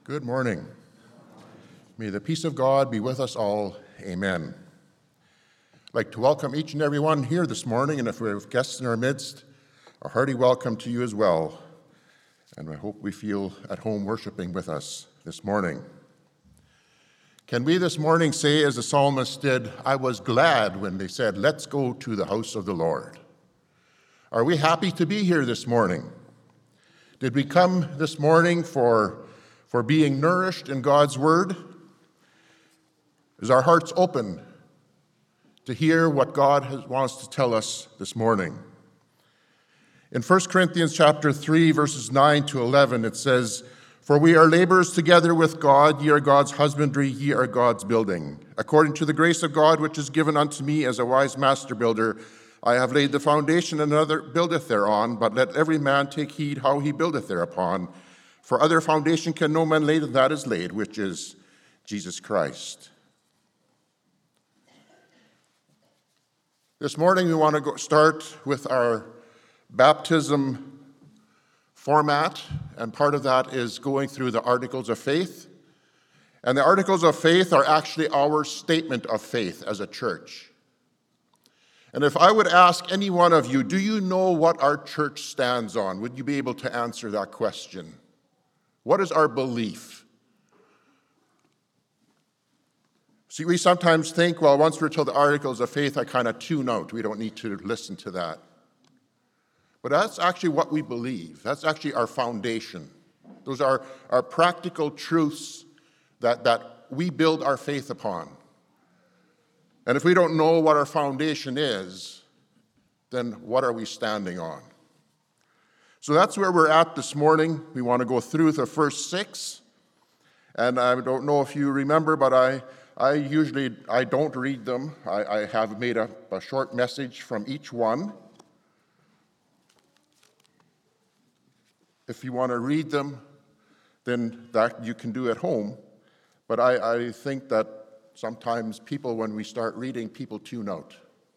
Good morning. May the peace of God be with us all. Amen. I'd like to welcome each and every one here this morning, and if we have guests in our midst, a hearty welcome to you as well. And I hope we feel at home worshiping with us this morning. Can we this morning say, as the psalmist did, I was glad when they said, let's go to the house of the Lord? Are we happy to be here this morning? Did we come this morning for being nourished in God's word? Is our hearts open to hear what God wants to tell us this morning? In 1 Corinthians chapter 3, verses 9 to 11, it says, For we are laborers together with God, ye are God's husbandry, ye are God's building. According to the grace of God which is given unto me as a wise master builder, I have laid the foundation, and another buildeth thereon, but let every man take heed how he buildeth thereupon. For other foundation can no man lay than that is laid, which is Jesus Christ. This morning we want to start with our baptism format, and part of that is going through the Articles of Faith. And the Articles of Faith are actually our statement of faith as a church. And if I would ask any one of you, do you know what our church stands on? Would you be able to answer that question? What is our belief? See, we sometimes think, well, once we're told the Articles of Faith, I kind of tune out. We don't need to listen to that. But that's actually what we believe. That's actually our foundation. Those are our practical truths that we build our faith upon. And if we don't know what our foundation is, then what are we standing on? So that's where we're at this morning. We want to go through the first 6. And I don't know if you remember, but I usually don't read them. I have made a short message from each one. If you want to read them, then that you can do at home. But I think that sometimes people, when we start reading, people tune out.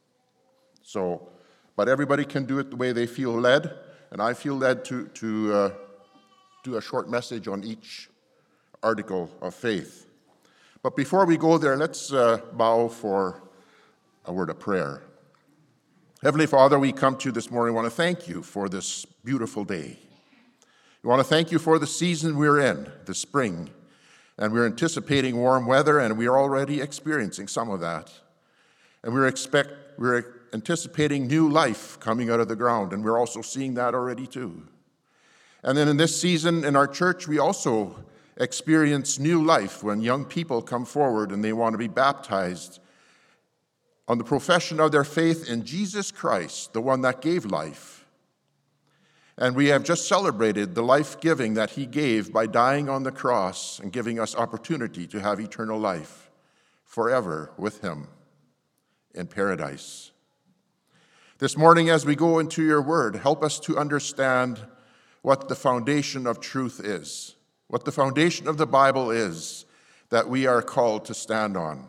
But everybody can do it the way they feel led. And I feel led to do a short message on each article of faith. But before we go there, let's bow for a word of prayer. Heavenly Father, we come to you this morning. We want to thank you for this beautiful day. We want to thank you for the season we're in, the spring. And we're anticipating warm weather, and we're already experiencing some of that. And we're anticipating new life coming out of the ground, and we're also seeing that already too. And then in this season in our church, we also experience new life when young people come forward and they want to be baptized on the profession of their faith in Jesus Christ, the one that gave life. And we have just celebrated the life-giving that he gave by dying on the cross and giving us opportunity to have eternal life forever with him in paradise. This morning, as we go into your word, help us to understand what the foundation of truth is, what the foundation of the Bible is that we are called to stand on.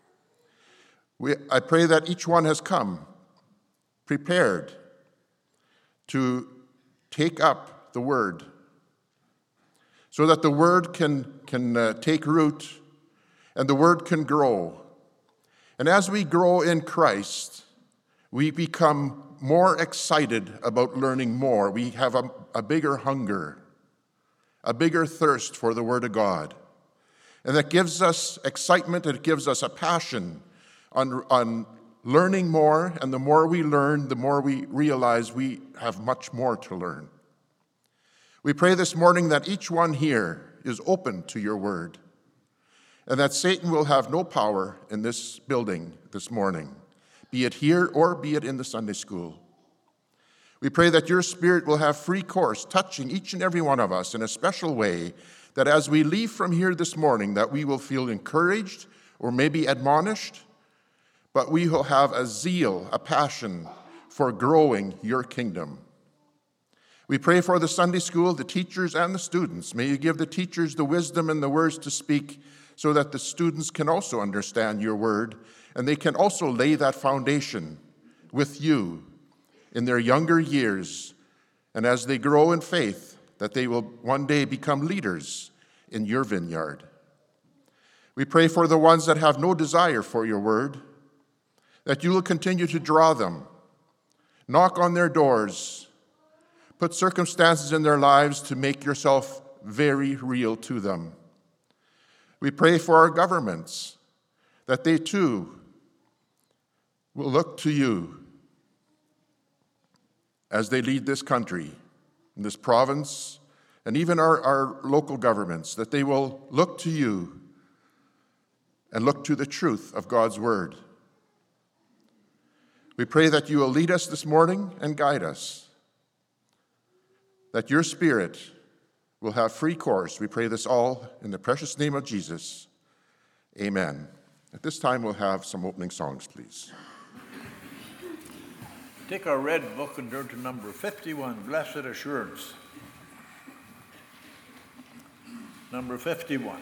I pray that each one has come prepared to take up the word so that the word can take root and the word can grow. And as we grow in Christ, we become more excited about learning more. We have a bigger hunger, a bigger thirst for the Word of God. And that gives us excitement, it gives us a passion on learning more, and the more we learn, the more we realize we have much more to learn. We pray this morning that each one here is open to your Word, and that Satan will have no power in this building this morning, be it here or be it in the Sunday school. We pray that your Spirit will have free course, touching each and every one of us in a special way, that as we leave from here this morning, that we will feel encouraged or maybe admonished, but we will have a zeal, a passion for growing your kingdom. We pray for the Sunday school, the teachers and the students. May you give the teachers the wisdom and the words to speak so that the students can also understand your word, and they can also lay that foundation with you in their younger years, and as they grow in faith, that they will one day become leaders in your vineyard. We pray for the ones that have no desire for your word, that you will continue to draw them, knock on their doors, put circumstances in their lives to make yourself very real to them. We pray for our governments, that they too will look to you as they lead this country, this province, and even our local governments, that they will look to you and look to the truth of God's word. We pray that you will lead us this morning and guide us, that your Spirit will have free course. We pray this all in the precious name of Jesus. Amen. At this time, we'll have some opening songs, please. Take our red book and turn to number 51, Blessed Assurance. Number 51.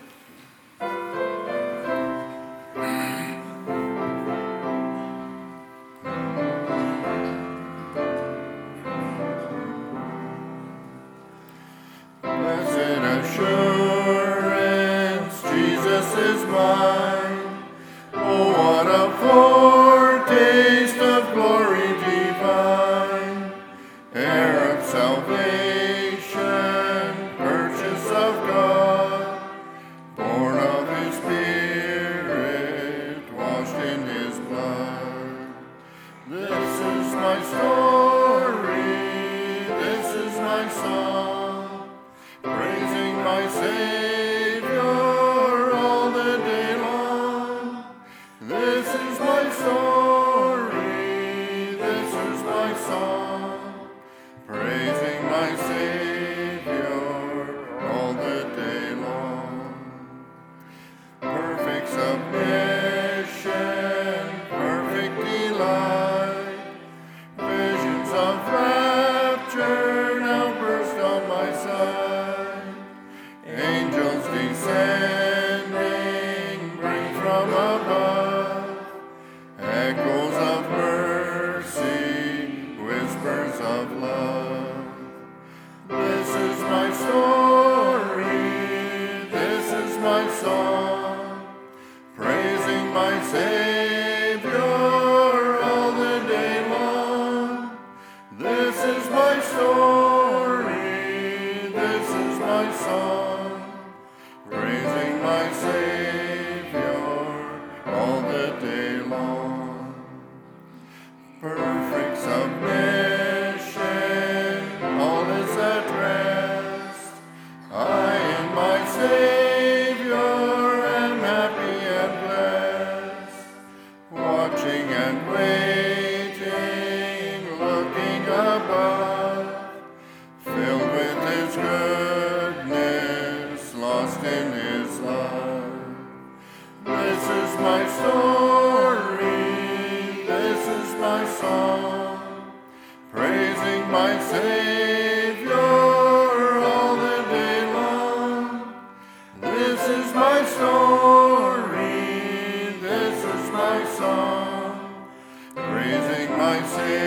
My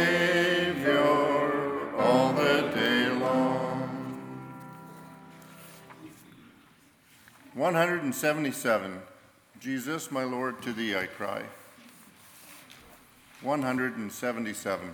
Savior all the day long. 177. Jesus, my Lord, to thee I cry. 177.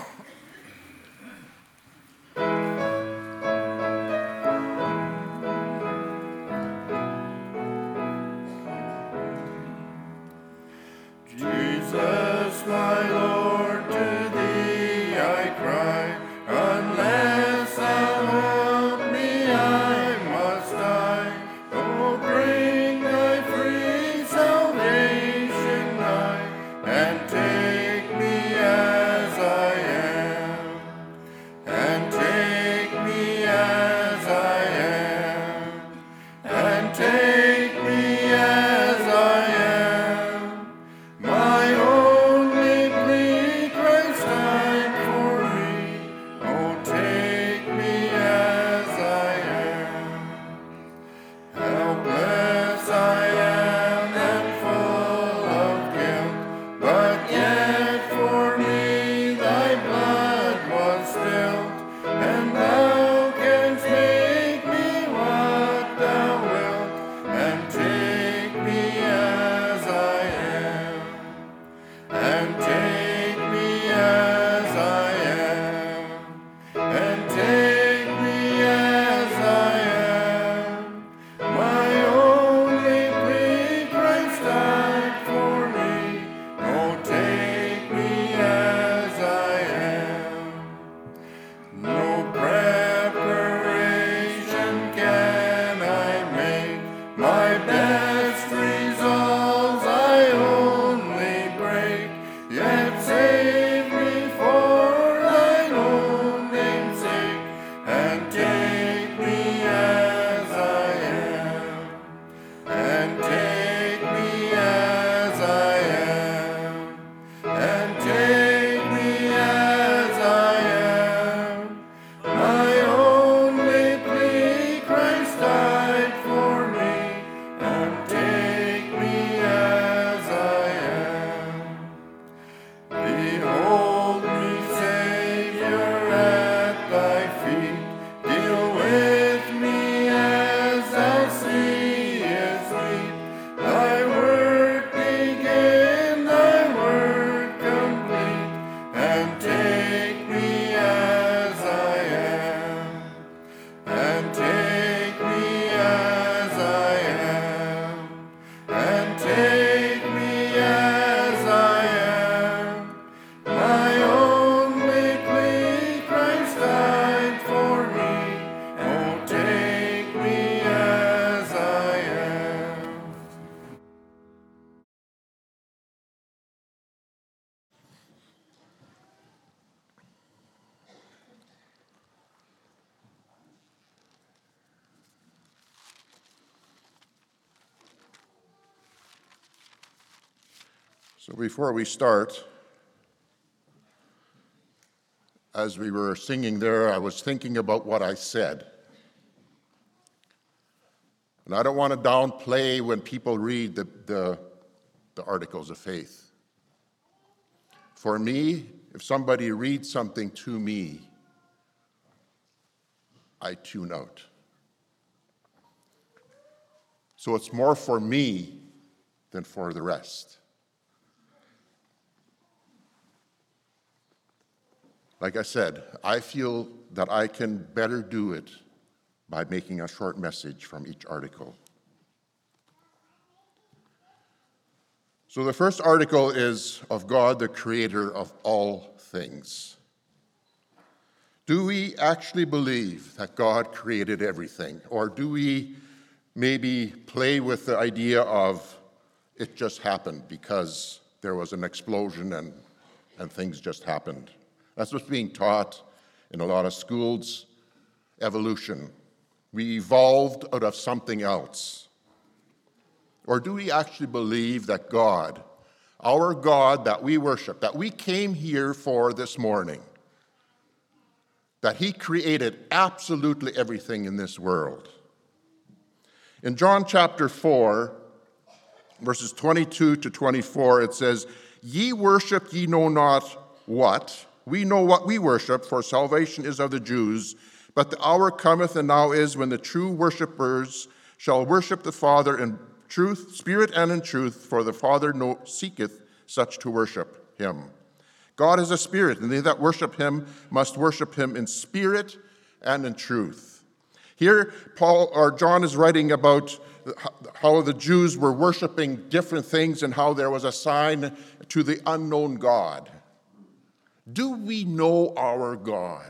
Jesus, my Lord, to thee I cry. Unless thou help me, I must die. Oh, bring thy free salvation nigh, and take me as I am. And take me as I am. And take me as I am. My only So before we start, as we were singing there, I was thinking about what I said. And I don't want to downplay when people read the articles of faith. For me, if somebody reads something to me, I tune out. So it's more for me than for the rest. Like I said, I feel that I can better do it by making a short message from each article. So the first article is of God, the creator of all things. Do we actually believe that God created everything? Or do we maybe play with the idea of it just happened because there was an explosion and things just happened? That's what's being taught in a lot of schools, evolution. We evolved out of something else. Or do we actually believe that God, our God that we worship, that we came here for this morning, that he created absolutely everything in this world? In John chapter 4, verses 22 to 24, it says, "Ye worship ye know not what. We know what we worship, for salvation is of the Jews. But the hour cometh, and now is, when the true worshipers shall worship the Father in truth, spirit and in truth, for the Father seeketh such to worship him. God is a spirit, and they that worship him must worship him in spirit and in truth." Here, John is writing about how the Jews were worshiping different things and how there was a sign to the unknown God. Do we know our God?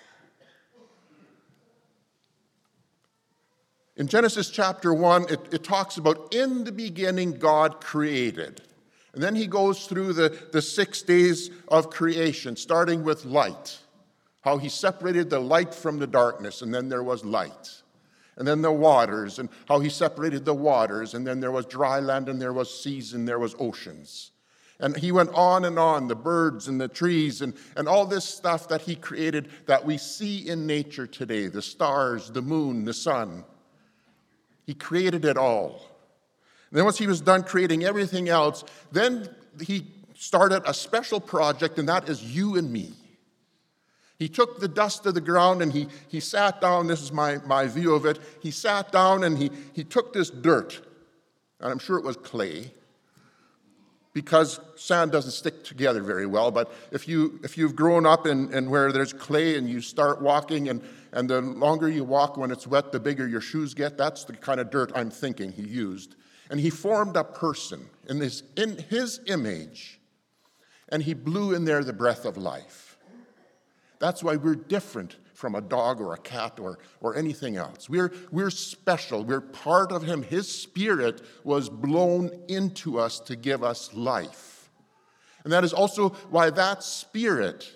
In Genesis chapter 1, it talks about in the beginning God created. And then he goes through the 6 days of creation, starting with light, how he separated the light from the darkness, and then there was light. And then the waters, and how he separated the waters, and then there was dry land, and there was seas, and there was oceans. And he went on, the birds and the trees and all this stuff that he created that we see in nature today, the stars, the moon, the sun. He created it all. And then once he was done creating everything else, then he started a special project, and that is you and me. He took the dust of the ground and he sat down. This is my view of it. He sat down and he took this dirt, and I'm sure it was clay, because sand doesn't stick together very well. But if you've grown up in where there's clay and you start walking, and the longer you walk when it's wet, the bigger your shoes get, that's the kind of dirt I'm thinking he used. And he formed a person in his image, and he blew in there the breath of life. That's why we're different from a dog or a cat or anything else. We're special. We're part of him. His spirit was blown into us to give us life. And that is also why that spirit,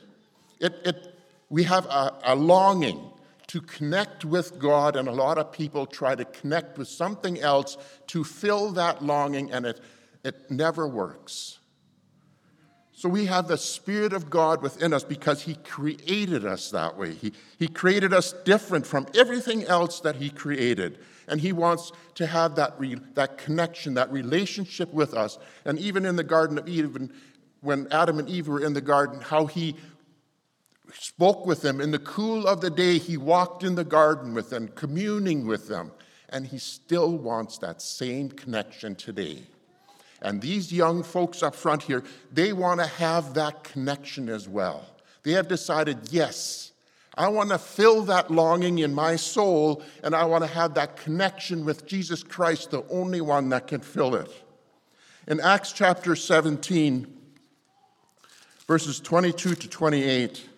we have a longing to connect with God, and a lot of people try to connect with something else to fill that longing, and it never works. So we have the Spirit of God within us because he created us that way. He created us different from everything else that he created. And he wants to have that connection, that relationship with us. And even in the Garden of Eden, when Adam and Eve were in the garden, how he spoke with them. In the cool of the day, he walked in the garden with them, communing with them. And he still wants that same connection today. And these young folks up front here, they want to have that connection as well. They have decided, yes, I want to fill that longing in my soul, and I want to have that connection with Jesus Christ, the only one that can fill it. In Acts chapter 17, verses 22 to 28,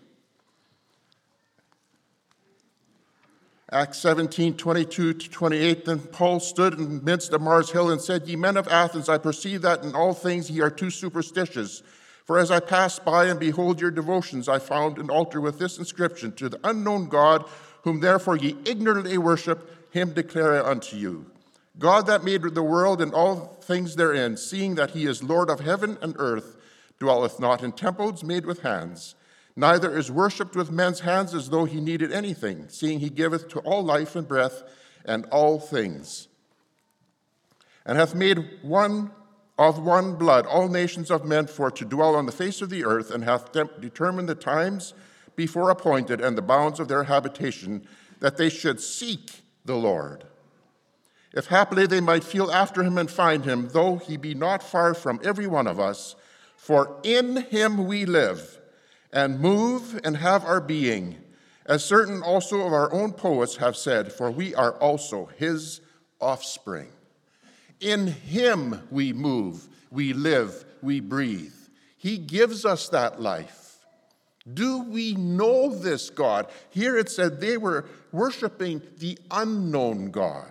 Acts 17, 22 to 28, "Then Paul stood in the midst of Mars Hill and said, Ye men of Athens, I perceive that in all things ye are too superstitious. For as I passed by and behold your devotions, I found an altar with this inscription, To the unknown God, whom therefore ye ignorantly worship, him declare I unto you. God that made the world and all things therein, seeing that he is Lord of heaven and earth, dwelleth not in temples made with hands, neither is worshipped with men's hands as though he needed anything, seeing he giveth to all life and breath and all things, and hath made one of one blood all nations of men for to dwell on the face of the earth, and hath determined the times before appointed and the bounds of their habitation, that they should seek the Lord. If haply they might feel after him and find him, though he be not far from every one of us, for in him we live and move and have our being, as certain also of our own poets have said, for we are also his offspring. In him we move, we live, we breathe. He gives us that life. Do we know this God? Here it said they were worshiping the unknown God.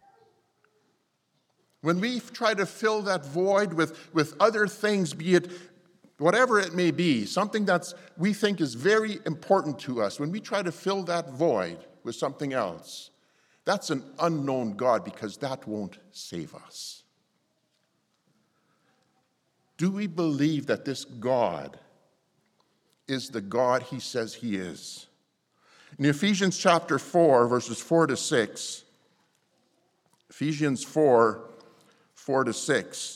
When we try to fill that void with other things, be it whatever it may be, something that we think is very important to us, when we try to fill that void with something else, that's an unknown God, because that won't save us. Do we believe that this God is the God he says he is? In Ephesians chapter 4, verses 4 to 6, Ephesians 4, 4 to 6.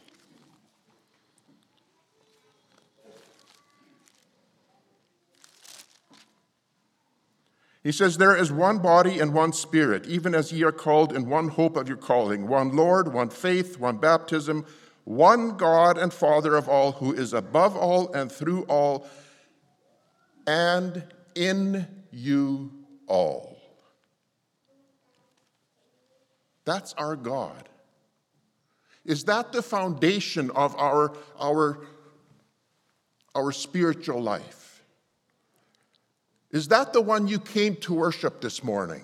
He says, there is one body and one Spirit, even as ye are called in one hope of your calling, one Lord, one faith, one baptism, one God and Father of all, who is above all and through all, and in you all. That's our God. Is that the foundation of our spiritual life? Is that the one you came to worship this morning?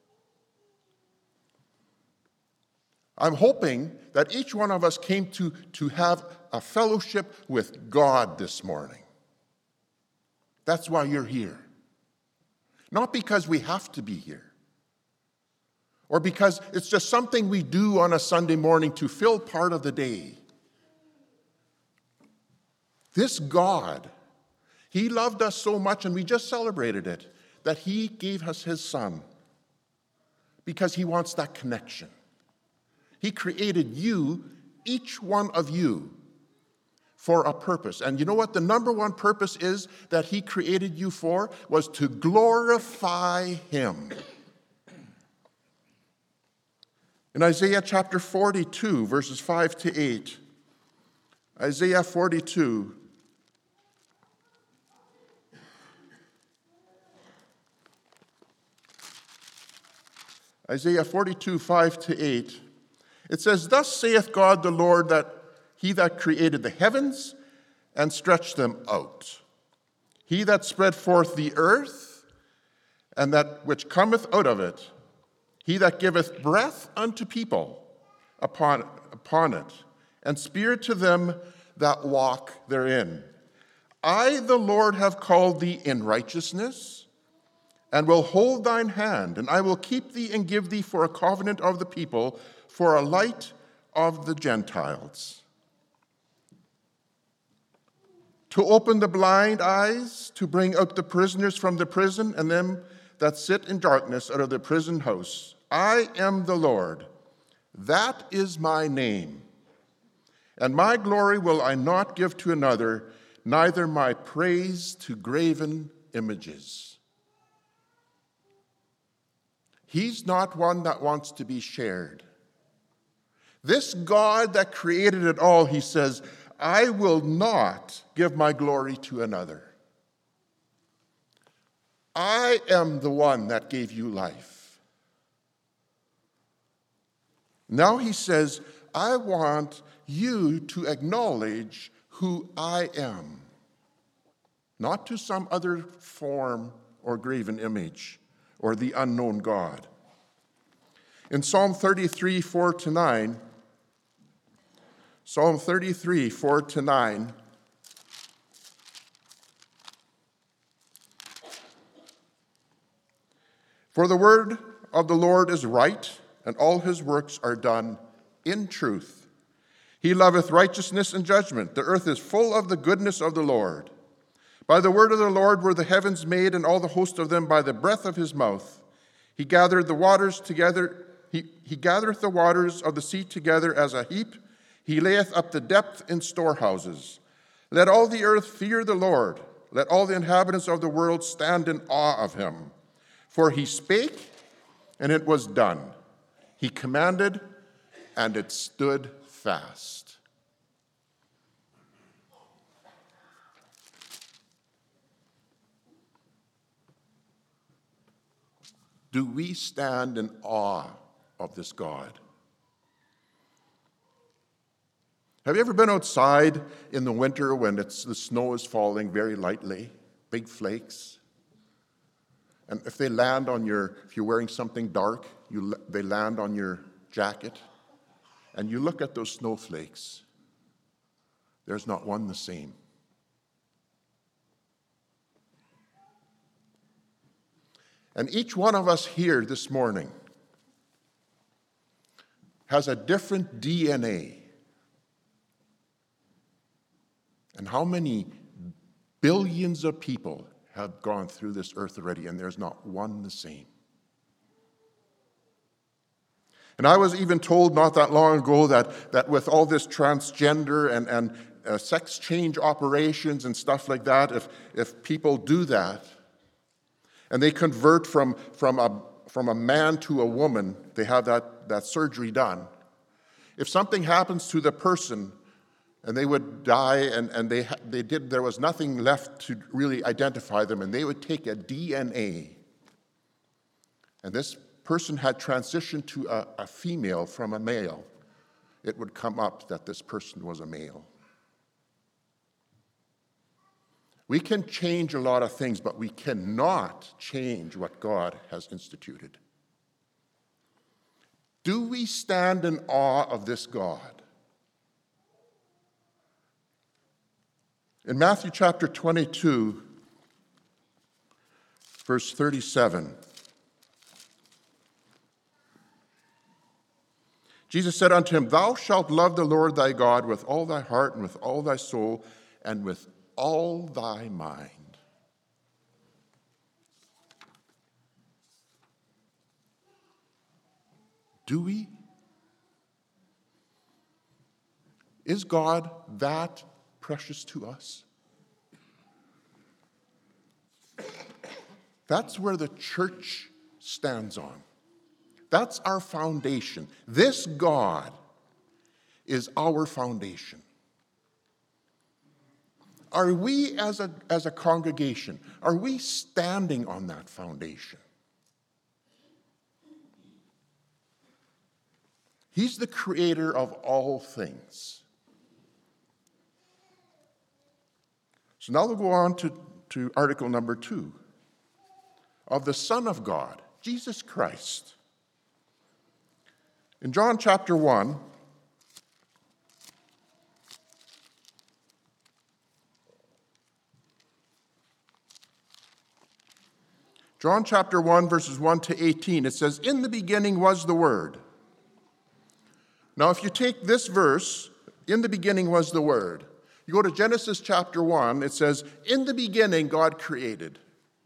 I'm hoping that each one of us came to have a fellowship with God this morning. That's why you're here. Not because we have to be here, or because it's just something we do on a Sunday morning to fill part of the day. This God, he loved us so much, and we just celebrated it, that he gave us his Son because he wants that connection. He created you, each one of you, for a purpose. And you know what the number one purpose is that he created you for? Was to glorify him. In Isaiah chapter 42, verses 5 to 8, Isaiah 42, Isaiah 42, 5 to 8, it says, thus saith God the Lord, that he that created the heavens and stretched them out, he that spread forth the earth and that which cometh out of it, he that giveth breath unto people upon it, and spirit to them that walk therein. I, the Lord, have called thee in righteousness, and will hold thine hand, and I will keep thee and give thee for a covenant of the people, for a light of the Gentiles. To open the blind eyes, to bring out the prisoners from the prison, and them that sit in darkness out of the prison house. I am the Lord, that is my name. And my glory will I not give to another, neither my praise to graven images. He's not one that wants to be shared. This God that created it all, he says, I will not give my glory to another. I am the one that gave you life. Now he says, I want you to acknowledge who I am, not to some other form or graven image or the unknown God. In Psalm 33, 4 to 9, Psalm 33, 4 to 9, for the word of the Lord is right, and all his works are done in truth. He loveth righteousness and judgment. The earth is full of the goodness of the Lord. By the word of the Lord were the heavens made, and all the host of them by the breath of his mouth. He gathered the waters together. He gathereth the waters of the sea together as a heap. He layeth up the depth in storehouses. Let all the earth fear the Lord. Let all the inhabitants of the world stand in awe of him. For he spake, and it was done. He commanded, and it stood fast. Do we stand in awe of this God? Have you ever been outside in the winter when the snow is falling very lightly, big flakes? And if they land on if you're wearing something dark, they land on your jacket, and you look at those snowflakes, there's not one the same. And each one of us here this morning has a different DNA. And how many billions of people have gone through this earth already, and there's not one the same. And I was even told not that long ago that with all this transgender and sex change operations and stuff like that, if people do that, and they convert from a man to a woman, they have that surgery done. If something happens to the person, and they would die, and there was nothing left to really identify them, and they would take a DNA. And this person had transitioned to a female from a male. It would come up that this person was a male. We can change a lot of things, but we cannot change what God has instituted. Do we stand in awe of this God? In Matthew chapter 22, verse 37, Jesus said unto him, Thou shalt love the Lord thy God with all thy heart and with all thy soul and with all thy mind. Do we? Is God that precious to us? That's where the church stands on. That's our foundation. This God is our foundation. Are we as a congregation, are we standing on that foundation? He's the creator of all things. So now we'll go on to article number 2 of the Son of God, Jesus Christ. In John chapter 1, verses 1 to 18, it says, In the beginning was the Word. Now, if you take this verse, in the beginning was the Word, you go to Genesis chapter 1, it says, In the beginning God created.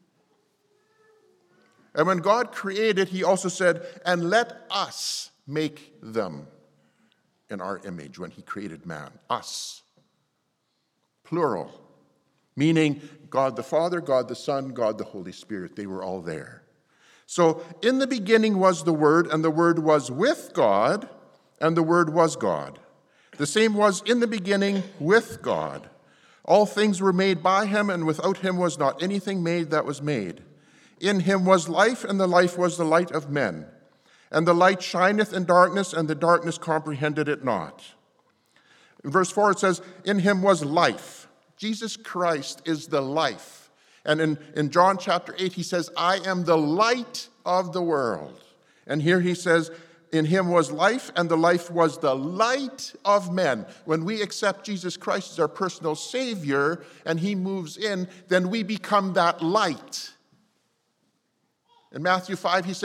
And when God created, he also said, And let us make them in our image, when he created man. Us. Plural. Meaning God the Father, God the Son, God the Holy Spirit. They were all there. So, in the beginning was the Word, and the Word was with God, and the Word was God. The same was in the beginning with God. All things were made by him, and without him was not anything made that was made. In him was life, and the life was the light of men. And the light shineth in darkness, and the darkness comprehended it not. In verse 4 it says, In him was life. Jesus Christ is the life. And in John chapter 8 he says, I am the light of the world. And here he says, In him was life, and the life was the light of men. When we accept Jesus Christ as our personal Savior, and he moves in, then we become that light. In Matthew 5, he says,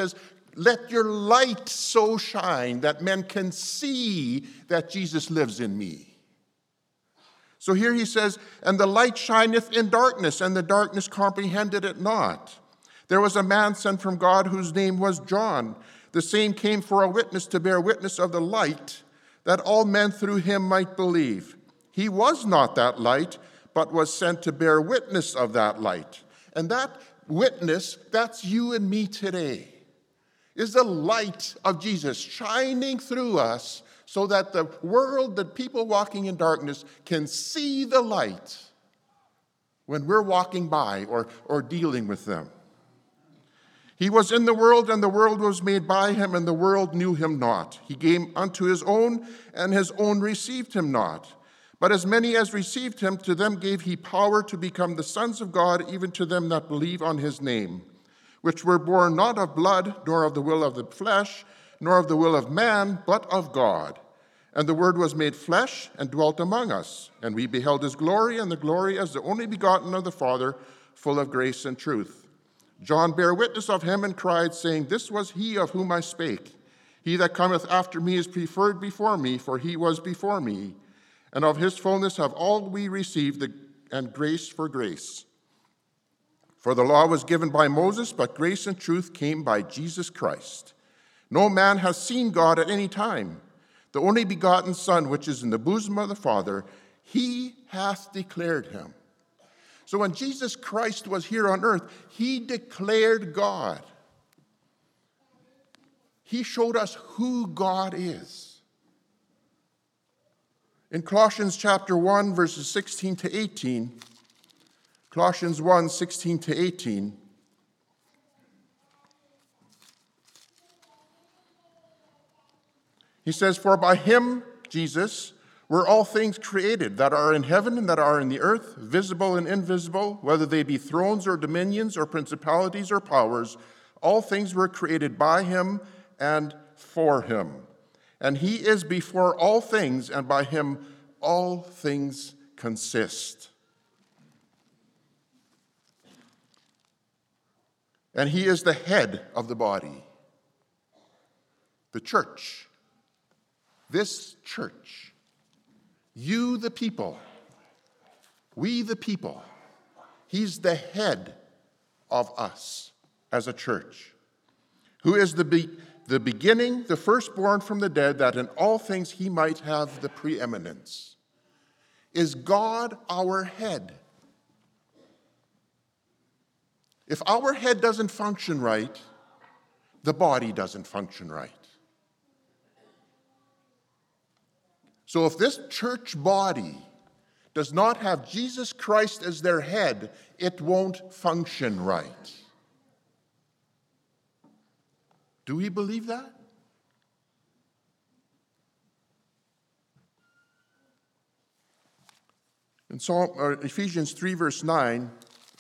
let your light so shine that men can see that Jesus lives in me. So here he says, and the light shineth in darkness, and the darkness comprehended it not. There was a man sent from God whose name was John. The same came for a witness to bear witness of the light, that all men through him might believe. He was not that light, but was sent to bear witness of that light. And that witness, that's you and me today, is the light of Jesus shining through us so that the world, the people walking in darkness, can see the light when we're walking by or dealing with them. He was in the world, and the world was made by him, and the world knew him not. He came unto his own, and his own received him not. But as many as received him, to them gave he power to become the sons of God, even to them that believe on his name, which were born not of blood, nor of the will of the flesh, nor of the will of man, but of God. And the Word was made flesh and dwelt among us, and we beheld his glory, and the glory as the only begotten of the Father, full of grace and truth. John bare witness of him and cried, saying, This was he of whom I spake. He that cometh after me is preferred before me, for he was before me. And of his fullness have all we received, and grace for grace. For the law was given by Moses, but grace and truth came by Jesus Christ. No man has seen God at any time. The only begotten Son, which is in the bosom of the Father, he hath declared him. So when Jesus Christ was here on earth, he declared God. He showed us who God is. In Colossians chapter 1, verses 16 to 18, Colossians 1, 16 to 18, he says, For by him, Jesus, were all things created that are in heaven and that are in the earth, visible and invisible, whether they be thrones or dominions or principalities or powers, all things were created by him and for him. And he is before all things, and by him all things consist. And he is the head of the body, the church. This church. You, the people, we, the people, he's the head of us as a church, who is the beginning, the firstborn from the dead, that in all things he might have the preeminence. Is God our head? If our head doesn't function right, the body doesn't function right. So if this church body does not have Jesus Christ as their head, it won't function right. Do we believe that? In Ephesians 3, verse 9,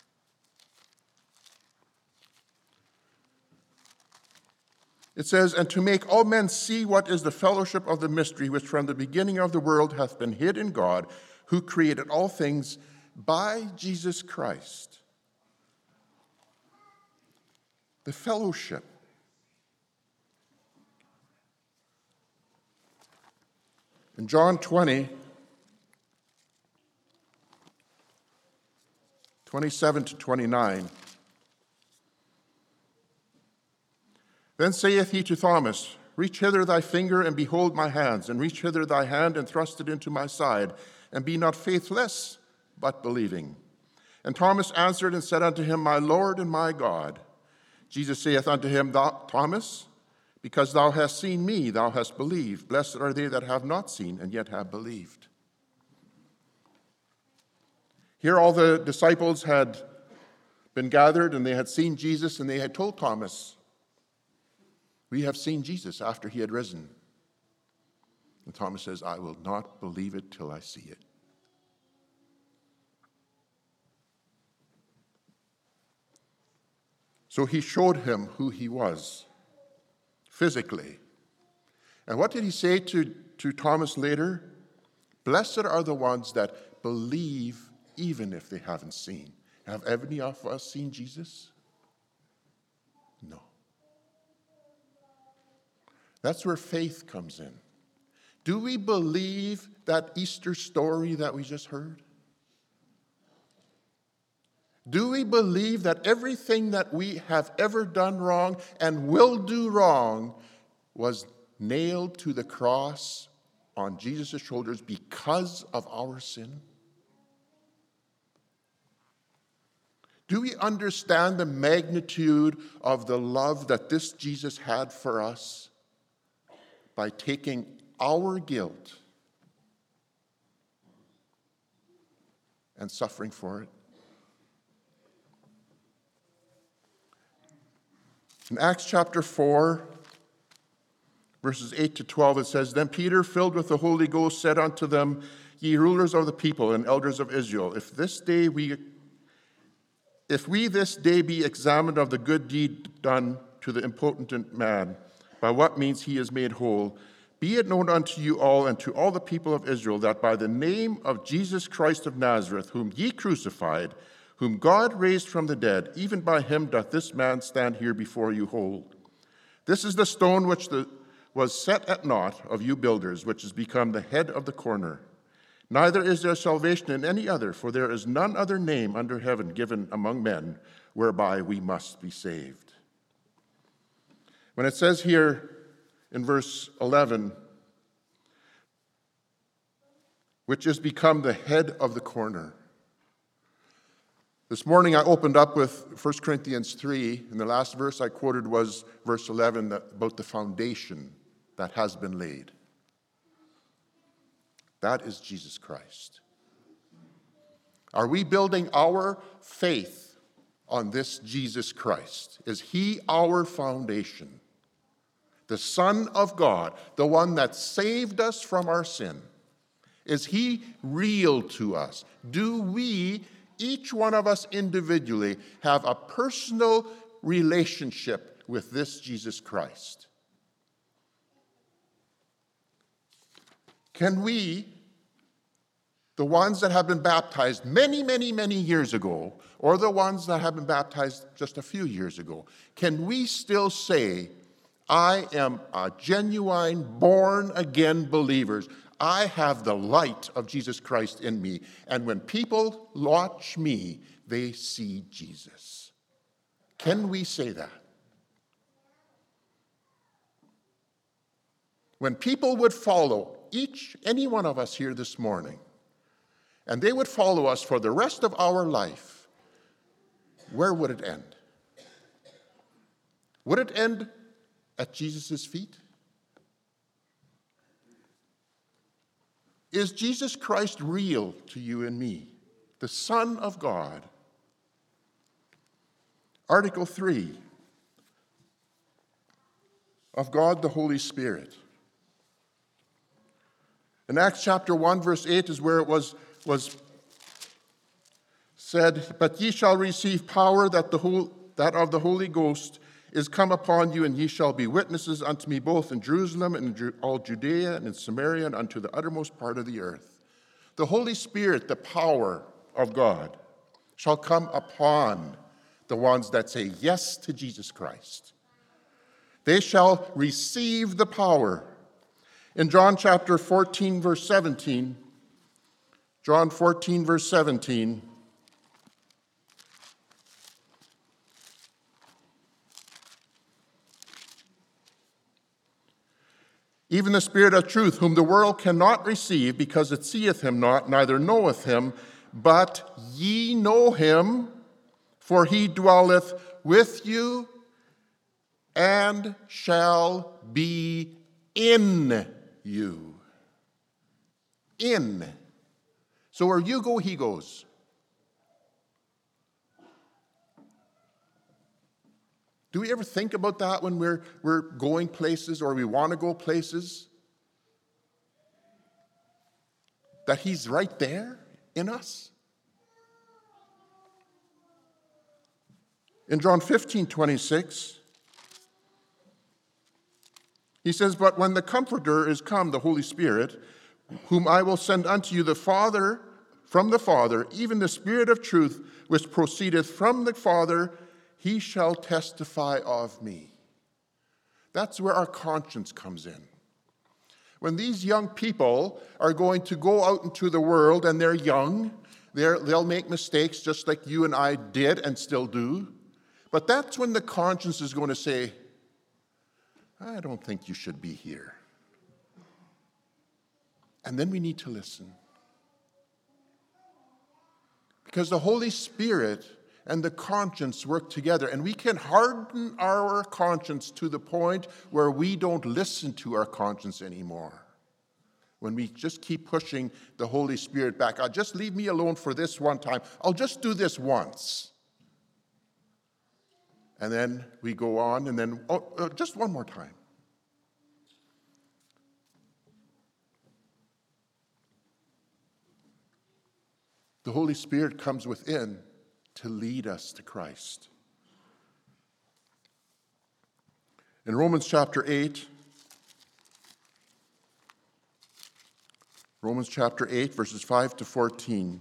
it says, And to make all men see what is the fellowship of the mystery, which from the beginning of the world hath been hid in God, who created all things by Jesus Christ. The fellowship. In John 20, 27 to 29, Then saith he to Thomas, Reach hither thy finger, and behold my hands, and reach hither thy hand, and thrust it into my side, and be not faithless, but believing. And Thomas answered and said unto him, My Lord and my God. Jesus saith unto him, Thomas, because thou hast seen me, thou hast believed. Blessed are they that have not seen, and yet have believed. Here all the disciples had been gathered, and they had seen Jesus, and they had told Thomas, We have seen Jesus after he had risen. And Thomas says, I will not believe it till I see it. So he showed him who he was, physically. And what did he say to Thomas later? Blessed are the ones that believe even if they haven't seen. Have any of us seen Jesus? No. That's where faith comes in. Do we believe that Easter story that we just heard? Do we believe that everything that we have ever done wrong and will do wrong was nailed to the cross on Jesus' shoulders because of our sin? Do we understand the magnitude of the love that this Jesus had for us by taking our guilt and suffering for it? In Acts chapter 4, verses 8 to 12, it says, Then Peter, filled with the Holy Ghost, said unto them, Ye rulers of the people and elders of Israel, if we this day be examined of the good deed done to the impotent man, by what means he is made whole, be it known unto you all and to all the people of Israel that by the name of Jesus Christ of Nazareth, whom ye crucified, whom God raised from the dead, even by him doth this man stand here before you whole. This is the stone which was set at naught of you builders, which is become the head of the corner. Neither is there salvation in any other, for there is none other name under heaven given among men whereby we must be saved. When it says here in verse 11, which is become the head of the corner. This morning I opened up with 1 Corinthians 3, and the last verse I quoted was verse 11 about the foundation that has been laid. That is Jesus Christ. Are we building our faith on this Jesus Christ? Is he our foundation? The Son of God, the one that saved us from our sin. Is he real to us? Do we, each one of us individually, have a personal relationship with this Jesus Christ? Can we, the ones that have been baptized many, many, many years ago, or the ones that have been baptized just a few years ago, can we still say, I am a genuine, born-again believer. I have the light of Jesus Christ in me, and when people watch me, they see Jesus. Can we say that? When people would follow any one of us here this morning, and they would follow us for the rest of our life, where would it end? Would it end at Jesus' feet? Is Jesus Christ real to you and me, the Son of God? Article 3 of God the Holy Spirit. In Acts chapter 1, verse 8 is where it was said, But ye shall receive power that of the Holy Ghost is come upon you, and ye shall be witnesses unto me both in Jerusalem and in all Judea and in Samaria and unto the uttermost part of the earth. The Holy Spirit, the power of God, shall come upon the ones that say yes to Jesus Christ. They shall receive the power. In John chapter 14, verse 17, John 14, verse 17, even the Spirit of truth, whom the world cannot receive, because it seeth him not, neither knoweth him, but ye know him, for he dwelleth with you and shall be in you. In. So where you go, he goes. Do we ever think about that when we're going places or we want to go places? That he's right there in us? In John 15:26, he says, But when the Comforter is come, the Holy Spirit, whom I will send unto you from the Father, even the Spirit of truth, which proceedeth from the Father, he shall testify of me. That's where our conscience comes in. When these young people are going to go out into the world and they're young, they'll make mistakes just like you and I did and still do. But that's when the conscience is going to say, I don't think you should be here. And then we need to listen. Because the Holy Spirit and the conscience work together, and we can harden our conscience to the point where we don't listen to our conscience anymore. When we just keep pushing the Holy Spirit back, just leave me alone for this one time. I'll just do this once. And then we go on, and then, just one more time. The Holy Spirit comes within to lead us to Christ. In Romans chapter 8, verses 5 to 14.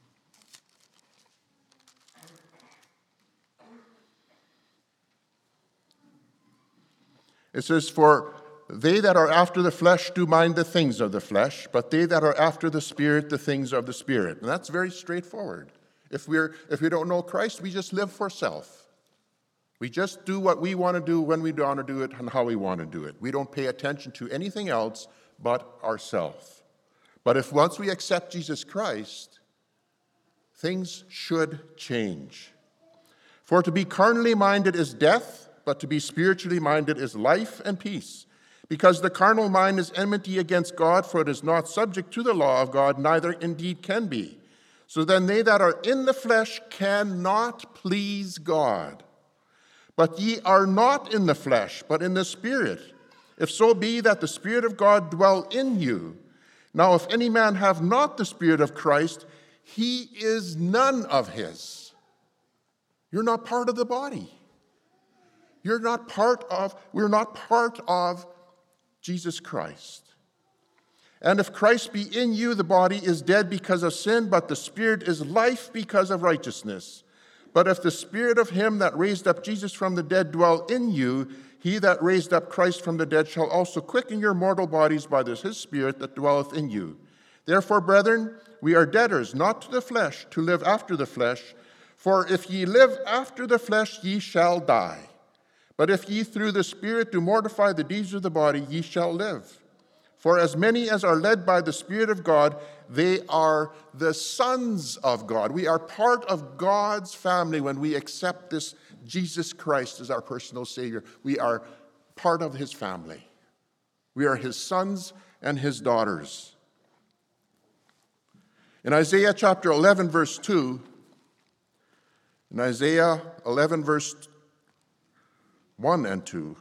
It says, "For they that are after the flesh do mind the things of the flesh, but they that are after the Spirit, the things of the Spirit." And that's very straightforward. If we don't know Christ, we just live for self. We just do what we want to do, when we want to do it, and how we want to do it. We don't pay attention to anything else but ourselves. But if once we accept Jesus Christ, things should change. "For to be carnally minded is death, but to be spiritually minded is life and peace. Because the carnal mind is enmity against God, for it is not subject to the law of God, neither indeed can be. So then they that are in the flesh cannot please God. But ye are not in the flesh, but in the Spirit, if so be that the Spirit of God dwell in you. Now if any man have not the Spirit of Christ, he is none of his." You're not part of the body. We're not part of Jesus Christ. "And if Christ be in you, the body is dead because of sin, but the Spirit is life because of righteousness. But if the Spirit of him that raised up Jesus from the dead dwell in you, he that raised up Christ from the dead shall also quicken your mortal bodies by his Spirit that dwelleth in you. Therefore, brethren, we are debtors, not to the flesh, to live after the flesh. For if ye live after the flesh, ye shall die. But if ye through the Spirit do mortify the deeds of the body, ye shall live. For as many as are led by the Spirit of God, they are the sons of God." We are part of God's family when we accept this Jesus Christ as our personal Savior. We are part of his family. We are his sons and his daughters. In Isaiah chapter 11, verse 2, in Isaiah 11, verse 1 and 2,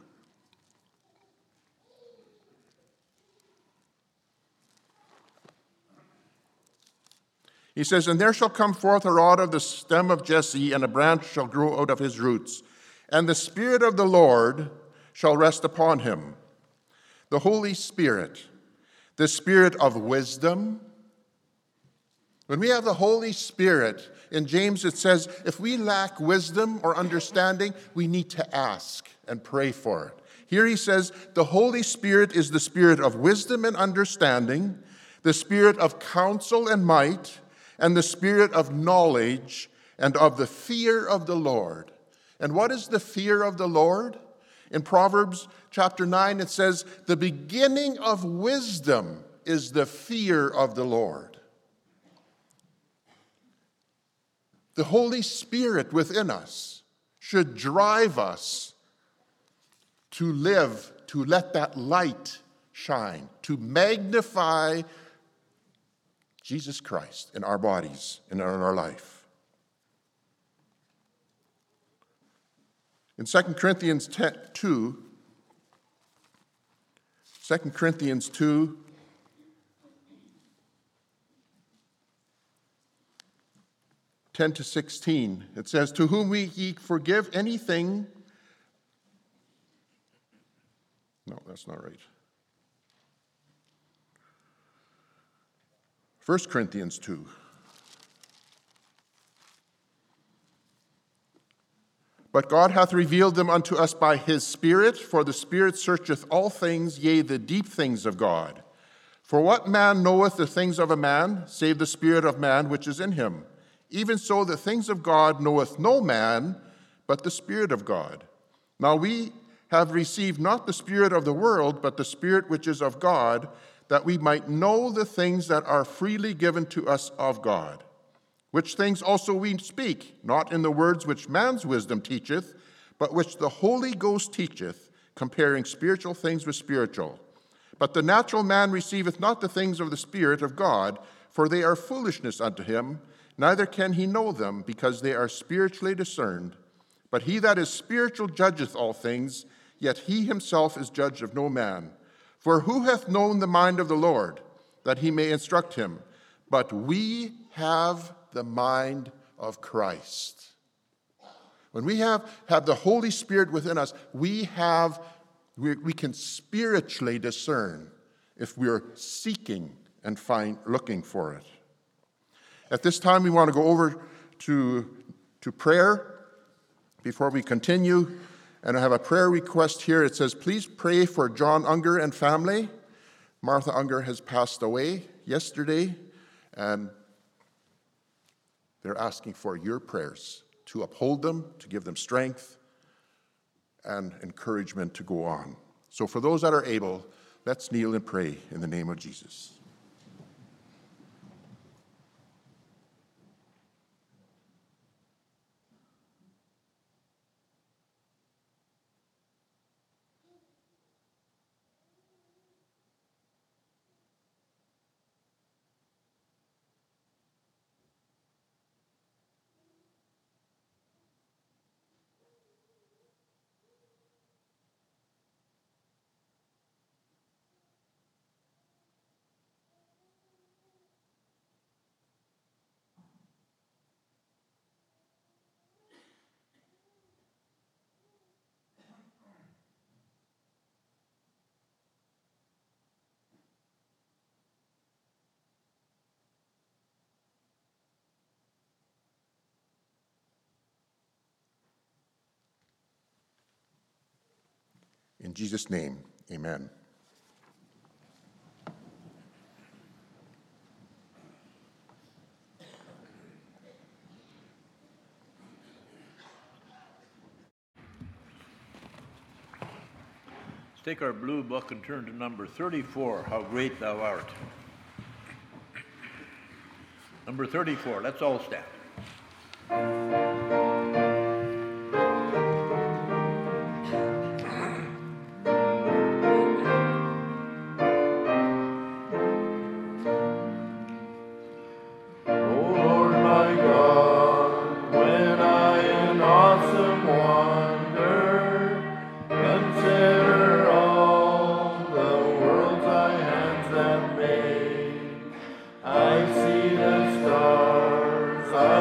he says, "And there shall come forth a rod of the stem of Jesse, and a branch shall grow out of his roots. And the Spirit of the Lord shall rest upon him." The Holy Spirit, the Spirit of wisdom. When we have the Holy Spirit, in James it says, if we lack wisdom or understanding, we need to ask and pray for it. Here he says, the Holy Spirit is the Spirit of wisdom and understanding, the Spirit of counsel and might, and the Spirit of knowledge and of the fear of the Lord. And what is the fear of the Lord? In Proverbs chapter 9, it says, the beginning of wisdom is the fear of the Lord. The Holy Spirit within us should drive us to live, to let that light shine, to magnify Jesus Christ in our bodies and in our life. In 2 Corinthians 2, 10 to 16, it says, to whom ye forgive anything. No, that's not right. 1 Corinthians 2. But God hath revealed them unto us by his Spirit, for the Spirit searcheth all things, yea, the deep things of God. For what man knoweth the things of a man, save the spirit of man which is in him? Even so the things of God knoweth no man, but the Spirit of God. Now we have received not the spirit of the world, but the Spirit which is of God, that we might know the things that are freely given to us of God. Which things also we speak, not in the words which man's wisdom teacheth, but which the Holy Ghost teacheth, comparing spiritual things with spiritual. But the natural man receiveth not the things of the Spirit of God, for they are foolishness unto him, neither can he know them, because they are spiritually discerned. But he that is spiritual judgeth all things, yet he himself is judged of no man. For who hath known the mind of the Lord, that he may instruct him? But we have the mind of Christ. When we have the Holy Spirit within us, we can spiritually discern if we're seeking and looking for it. At this time, we want to go over to prayer before we continue. And I have a prayer request here. It says, please pray for John Unger and family. Martha Unger has passed away yesterday, and they're asking for your prayers to uphold them, to give them strength and encouragement to go on. So for those that are able, let's kneel and pray in the name of Jesus. In Jesus' name, amen. Let's take our blue book and turn to number 34, How Great Thou Art. Number 34, let's all stand. I see the stars.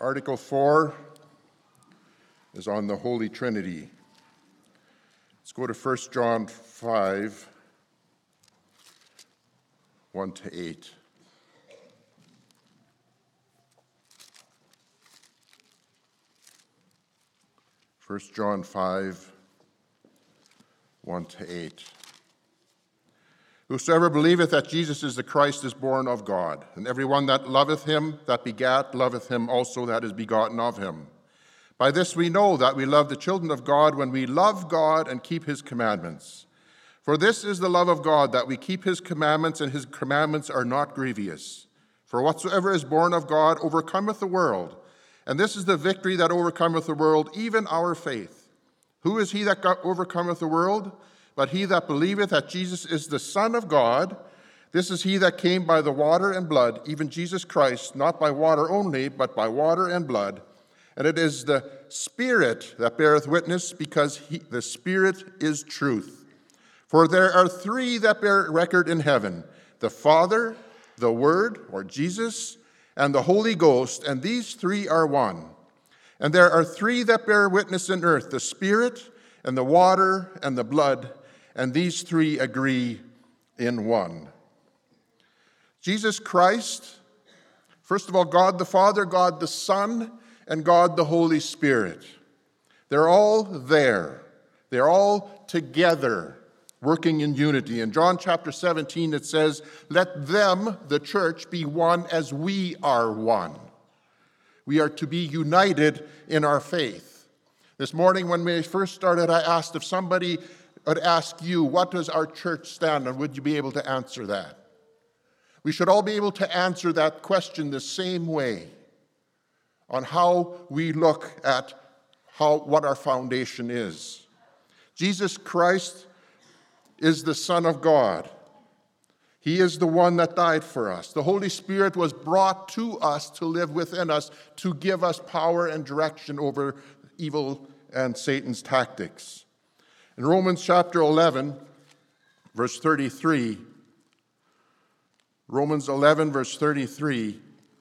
Article 4 is on the Holy Trinity. Let's go to 1 John 5, 1 to 8. First John 5, 1 to 8. Whosoever believeth that Jesus is the Christ is born of God, and every one that loveth him that begat loveth him also that is begotten of him. By this we know that we love the children of God, when we love God and keep his commandments. For this is the love of God, that we keep his commandments, and his commandments are not grievous. For whatsoever is born of God overcometh the world. And this is the victory that overcometh the world, even our faith. Who is he that overcometh the world? But he that believeth that Jesus is the Son of God. This is he that came by the water and blood, even Jesus Christ, not by water only, but by water and blood. And it is the Spirit that beareth witness, because the Spirit is truth. For there are three that bear record in heaven, the Father, the Word, or Jesus, and the Holy Ghost, and these three are one. And there are three that bear witness in earth, the Spirit, and the water, and the blood, and these three agree in one. Jesus Christ, first of all, God the Father, God the Son, and God the Holy Spirit. They're all there. They're all together, working in unity. In John chapter 17, it says, "Let them, the church, be one as we are one." We are to be united in our faith. This morning when we first started, I asked if somebody would ask you, what does our church stand on? Would you be able to answer that? We should all be able to answer that question the same way on how we look at what our foundation is. Jesus Christ is the Son of God. He is the one that died for us. The Holy Spirit was brought to us to live within us, to give us power and direction over evil and Satan's tactics. In Romans chapter 11, verse 33, Romans 11, verse 33,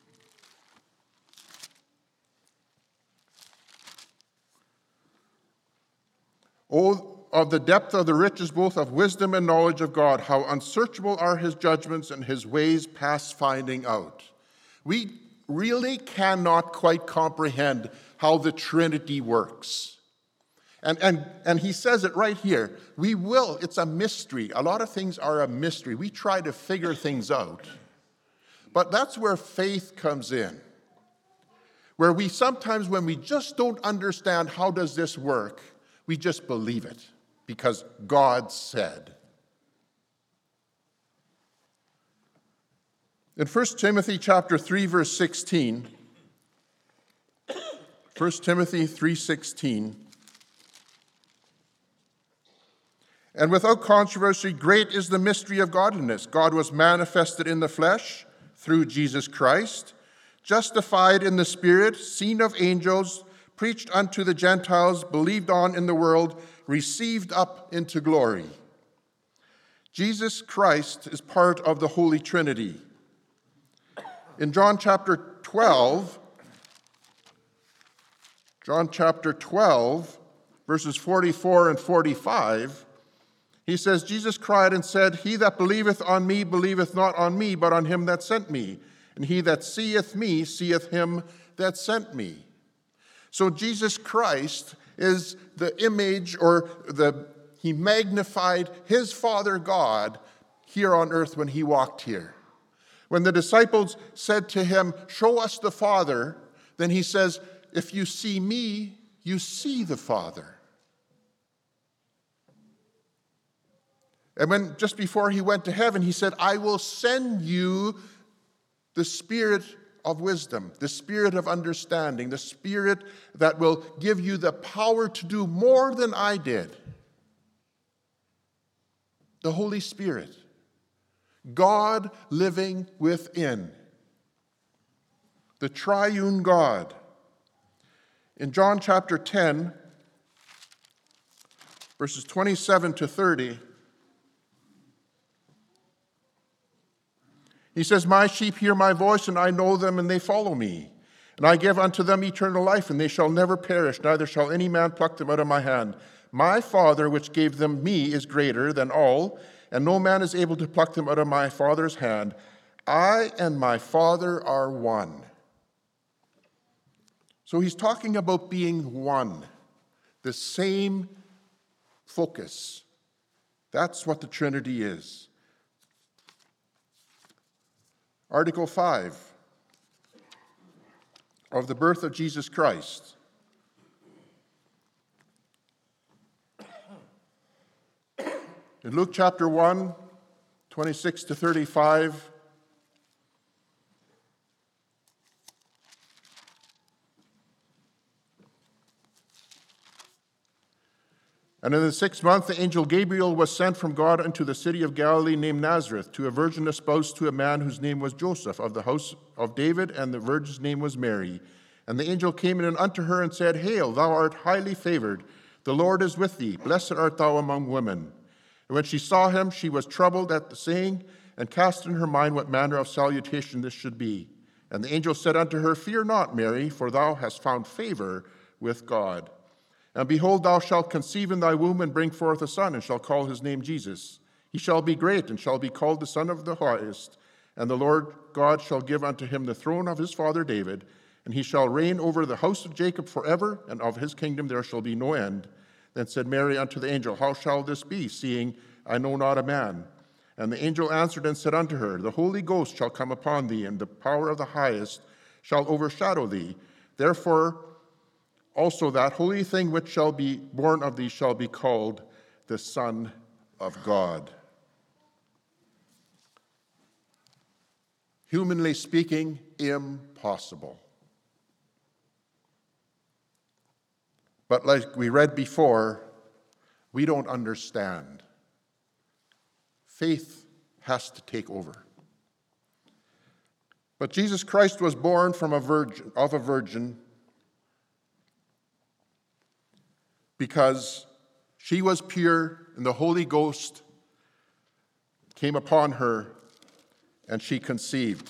"Oh, of the depth of the riches both of wisdom and knowledge of God, how unsearchable are his judgments and his ways past finding out." We really cannot quite comprehend how the Trinity works. And he says it right here. It's a mystery. A lot of things are a mystery. We try to figure things out. But that's where faith comes in. Where we sometimes, when we just don't understand how does this work, we just believe it because God said. In 1 Timothy chapter 3, verse 16, 1 Timothy 3:16, "And without controversy, great is the mystery of godliness. God was manifested in the flesh through Jesus Christ, justified in the Spirit, seen of angels, preached unto the Gentiles, believed on in the world, received up into glory." Jesus Christ is part of the Holy Trinity. In John chapter 12, verses 44 and 45, he says, "Jesus cried and said, He that believeth on me believeth not on me, but on him that sent me. And he that seeth me seeth him that sent me." So Jesus Christ is the image, he magnified his Father God here on earth when he walked here. When the disciples said to him, "Show us the Father," then he says, "If you see me, you see the Father." And when just before he went to heaven, he said, "I will send you the Spirit of wisdom, the Spirit of understanding, the Spirit that will give you the power to do more than I did." The Holy Spirit, God living within, the triune God. In John chapter 10, verses 27 to 30, he says, "My sheep hear my voice, and I know them, and they follow me. And I give unto them eternal life, and they shall never perish, neither shall any man pluck them out of my hand. My Father, which gave them me, is greater than all, and no man is able to pluck them out of my Father's hand. I and my Father are one. So he's talking about being one, the same focus. That's what the Trinity is. Article 5 of the birth of Jesus Christ. In Luke chapter 1, 26 to 35, and in the 6th month, the angel Gabriel was sent from God into the city of Galilee named Nazareth to a virgin espoused to a man whose name was Joseph, of the house of David, and the virgin's name was Mary. And the angel came in unto her and said, Hail, thou art highly favored. The Lord is with thee. Blessed art thou among women. And when she saw him, she was troubled at the saying, and cast in her mind what manner of salutation this should be. And the angel said unto her, Fear not, Mary, for thou hast found favor with God. And behold, thou shalt conceive in thy womb and bring forth a son, and shall call his name Jesus. He shall be great, and shall be called the Son of the Highest. And the Lord God shall give unto him the throne of his father David, and he shall reign over the house of Jacob forever, and of his kingdom there shall be no end. Then said Mary unto the angel, How shall this be, seeing I know not a man? And the angel answered and said unto her, The Holy Ghost shall come upon thee, and the power of the Highest shall overshadow thee. Therefore also that holy thing which shall be born of thee shall be called the Son of God. Humanly speaking, impossible. But like we read before, we don't understand. Faith has to take over. But Jesus Christ was born from a virgin, because she was pure and the Holy Ghost came upon her and she conceived.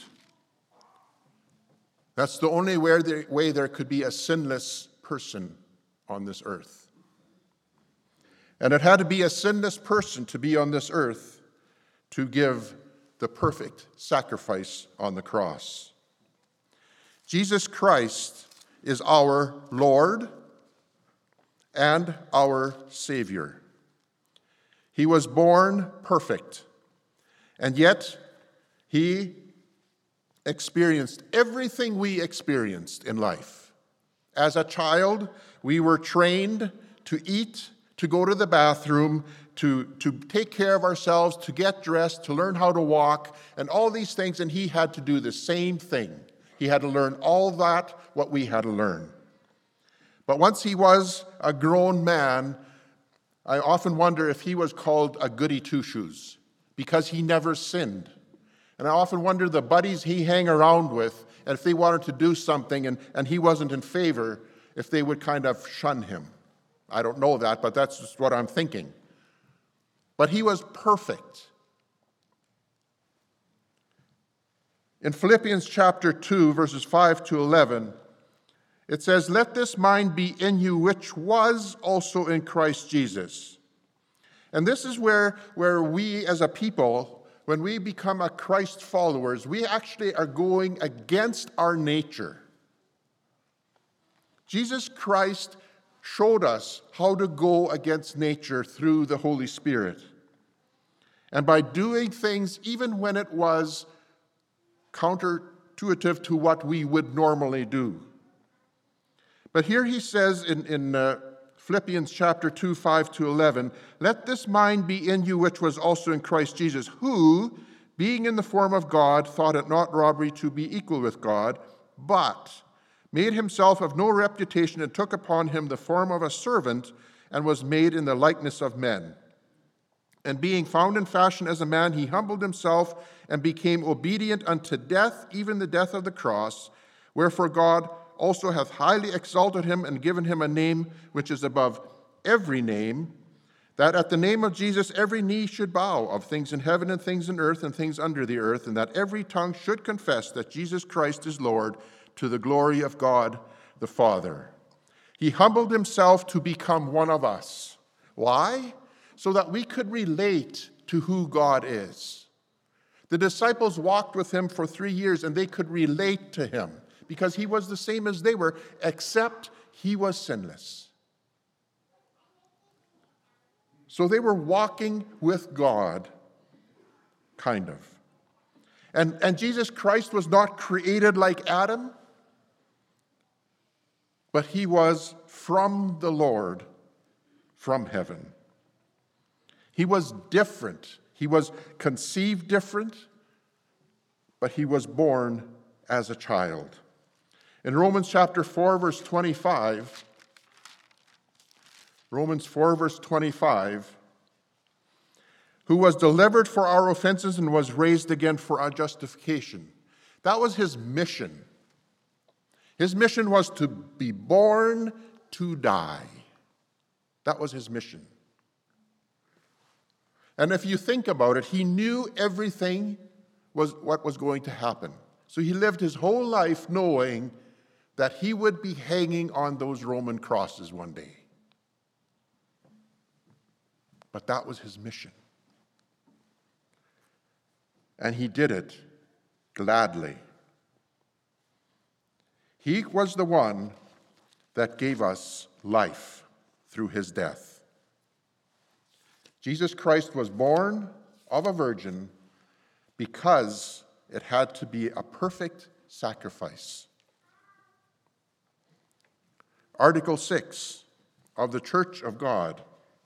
That's the only way there could be a sinless person on this earth. And it had to be a sinless person to be on this earth to give the perfect sacrifice on the cross. Jesus Christ is our Lord and our Savior. He was born perfect, and yet he experienced everything we experienced in life. As a child, we were trained to eat, to go to the bathroom, to take care of ourselves, to get dressed, to learn how to walk, and all these things, and he had to do the same thing. He had to learn all that, what we had to learn. But once he was a grown man, I often wonder if he was called a goody two-shoes, because he never sinned. And I often wonder the buddies he hang around with, and if they wanted to do something and he wasn't in favor, if they would kind of shun him. I don't know that, but that's just what I'm thinking. But he was perfect. In Philippians chapter 2, verses 5 to 11, it says, Let this mind be in you, which was also in Christ Jesus. And this is where we as a people, when we become a Christ followers, we actually are going against our nature. Jesus Christ showed us how to go against nature through the Holy Spirit. And by doing things, even when it was counterintuitive to what we would normally do. But here he says in Philippians chapter 2, 5 to 11, Let this mind be in you which was also in Christ Jesus, who, being in the form of God, thought it not robbery to be equal with God, but made himself of no reputation, and took upon him the form of a servant, and was made in the likeness of men. And being found in fashion as a man, he humbled himself, and became obedient unto death, even the death of the cross. Wherefore God also hath highly exalted him, and given him a name which is above every name, that at the name of Jesus every knee should bow, of things in heaven and things in earth and things under the earth, and that every tongue should confess that Jesus Christ is Lord, to the glory of God the Father. He humbled himself to become one of us. Why? So that we could relate to who God is. The disciples walked with him for 3 years, and they could relate to him because he was the same as they were, except he was sinless. So they were walking with God, kind of. And Jesus Christ was not created like Adam, but he was from the Lord, from heaven. He was different. He was conceived different, but he was born as a child. In Romans chapter 4, verse 25, Romans 4, verse 25, who was delivered for our offenses and was raised again for our justification. That was his mission. His mission was to be born to die. That was his mission. And if you think about it, he knew everything was what was going to happen. So he lived his whole life knowing that he would be hanging on those Roman crosses one day. But that was his mission. And he did it gladly. He was the one that gave us life through his death. Jesus Christ was born of a virgin because it had to be a perfect sacrifice. Article 6 of the Church of God.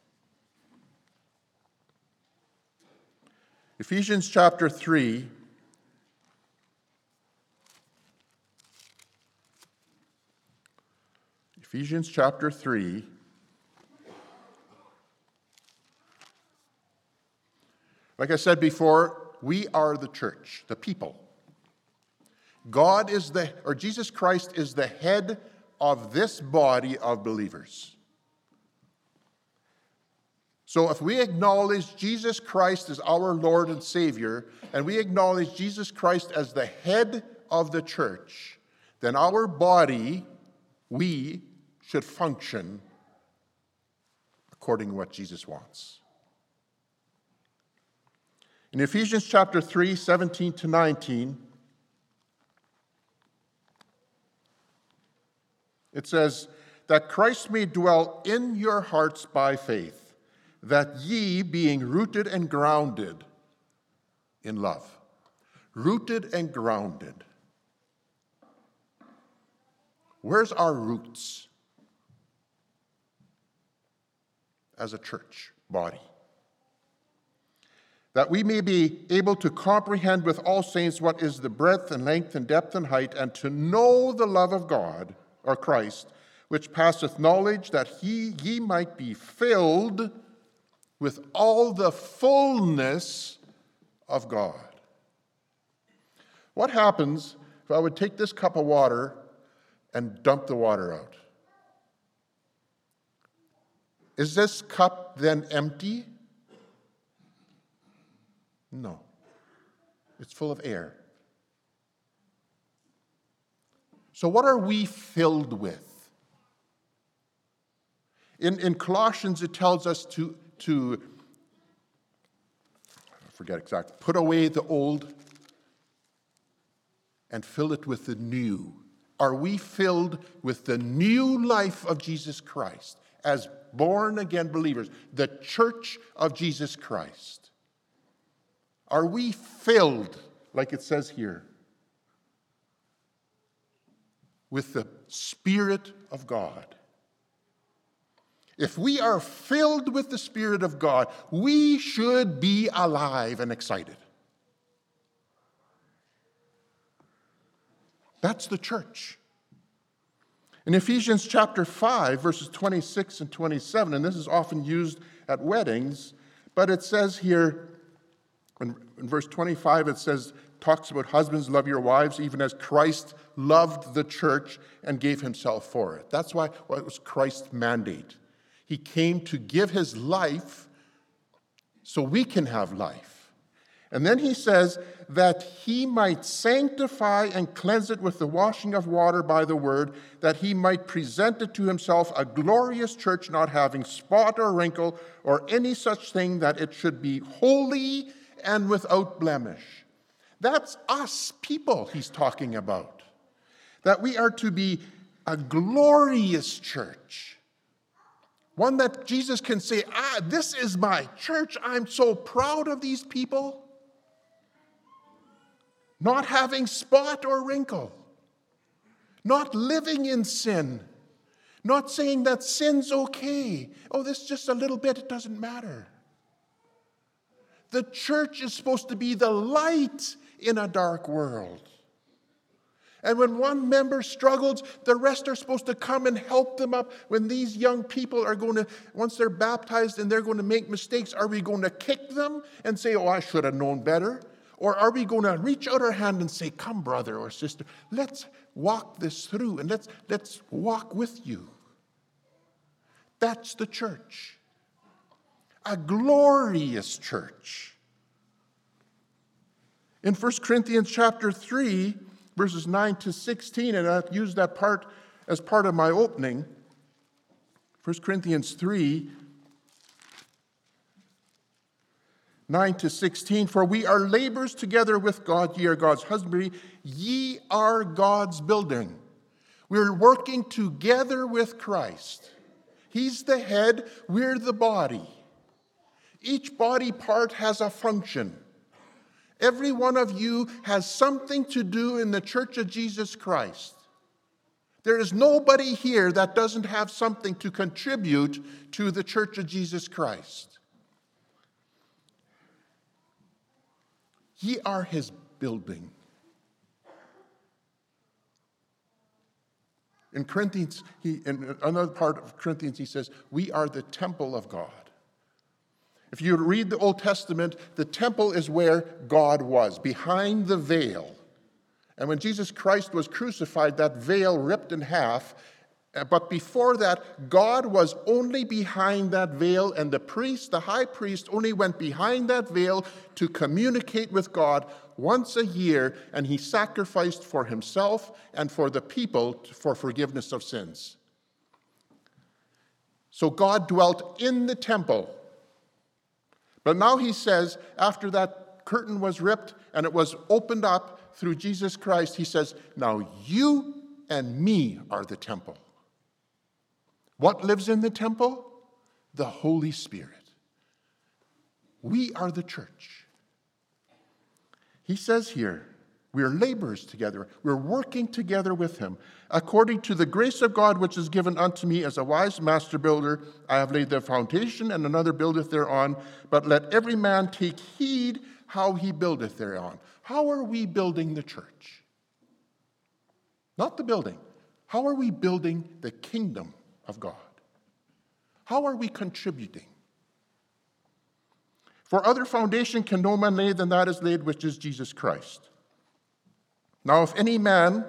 Ephesians chapter 3, Ephesians chapter 3, like I said before, we are the church, the people. Jesus Christ is the head of this body of believers. So if we acknowledge Jesus Christ as our Lord and Savior, and we acknowledge Jesus Christ as the head of the church, then our body, we should function according to what Jesus wants. In Ephesians chapter 3, 17 to 19, it says, that Christ may dwell in your hearts by faith, that ye, being rooted and grounded in love. Rooted and grounded. Where's our roots as a church body? That we may be able to comprehend with all saints what is the breadth and length and depth and height, and to know the love of God, or Christ, which passeth knowledge, that ye might be filled with all the fullness of God. What happens if I would take this cup of water and dump the water out? Is this cup then empty? No. It's full of air. So what are we filled with? In Colossians, it tells us to I forget exactly, put away the old and fill it with the new. Are we filled with the new life of Jesus Christ as born-again believers, the church of Jesus Christ? Are we filled, like it says here, with the Spirit of God? If we are filled with the Spirit of God, we should be alive and excited. That's the church. In Ephesians chapter 5, verses 26 and 27, and this is often used at weddings, but it says here, in verse 25, it says, talks about husbands, love your wives, even as Christ loved the church and gave himself for it. That's why it was Christ's mandate. He came to give his life so we can have life. And then he says that he might sanctify and cleanse it with the washing of water by the word, that he might present it to himself a glorious church, not having spot or wrinkle or any such thing, that it should be holy and without blemish. That's us people he's talking about. That we are to be a glorious church. One that Jesus can say, this is my church. I'm so proud of these people. Not having spot or wrinkle. Not living in sin. Not saying that sin's okay. Oh, this is just a little bit, it doesn't matter. The church is supposed to be the light in a dark world. And when one member struggles, the rest are supposed to come and help them up. When these young people are going to, once they're baptized and they're going to make mistakes, are we going to kick them and say, I should have known better? Or are we going to reach out our hand and say, come, brother or sister, let's walk this through and let's walk with you. That's the church. A glorious church. In 1 Corinthians chapter 3, verses 9 to 16, and I've used that part as part of my opening. 1 Corinthians 3, 9 to 16, for we are laborers together with God, ye are God's husbandry, ye are God's building. We're working together with Christ. He's the head, we're the body. Each body part has a function. Every one of you has something to do in the Church of Jesus Christ. There is nobody here that doesn't have something to contribute to the Church of Jesus Christ. Ye are his building. In Corinthians, in another part of Corinthians, he says, we are the temple of God. If you read the Old Testament, the temple is where God was, behind the veil. And when Jesus Christ was crucified, that veil ripped in half. But before that, God was only behind that veil, and the high priest, only went behind that veil to communicate with God once a year, and he sacrificed for himself and for the people for forgiveness of sins. So God dwelt in the temple. But now he says, after that curtain was ripped and it was opened up through Jesus Christ, he says, now you and me are the temple. What lives in the temple? The Holy Spirit. We are the church. He says here, we're laborers together. We're working together with him. According to the grace of God which is given unto me as a wise master builder, I have laid the foundation, and another buildeth thereon. But let every man take heed how he buildeth thereon. How are we building the church? Not the building. How are we building the kingdom of God? How are we contributing? For other foundation can no man lay than that is laid, which is Jesus Christ. Now, if any man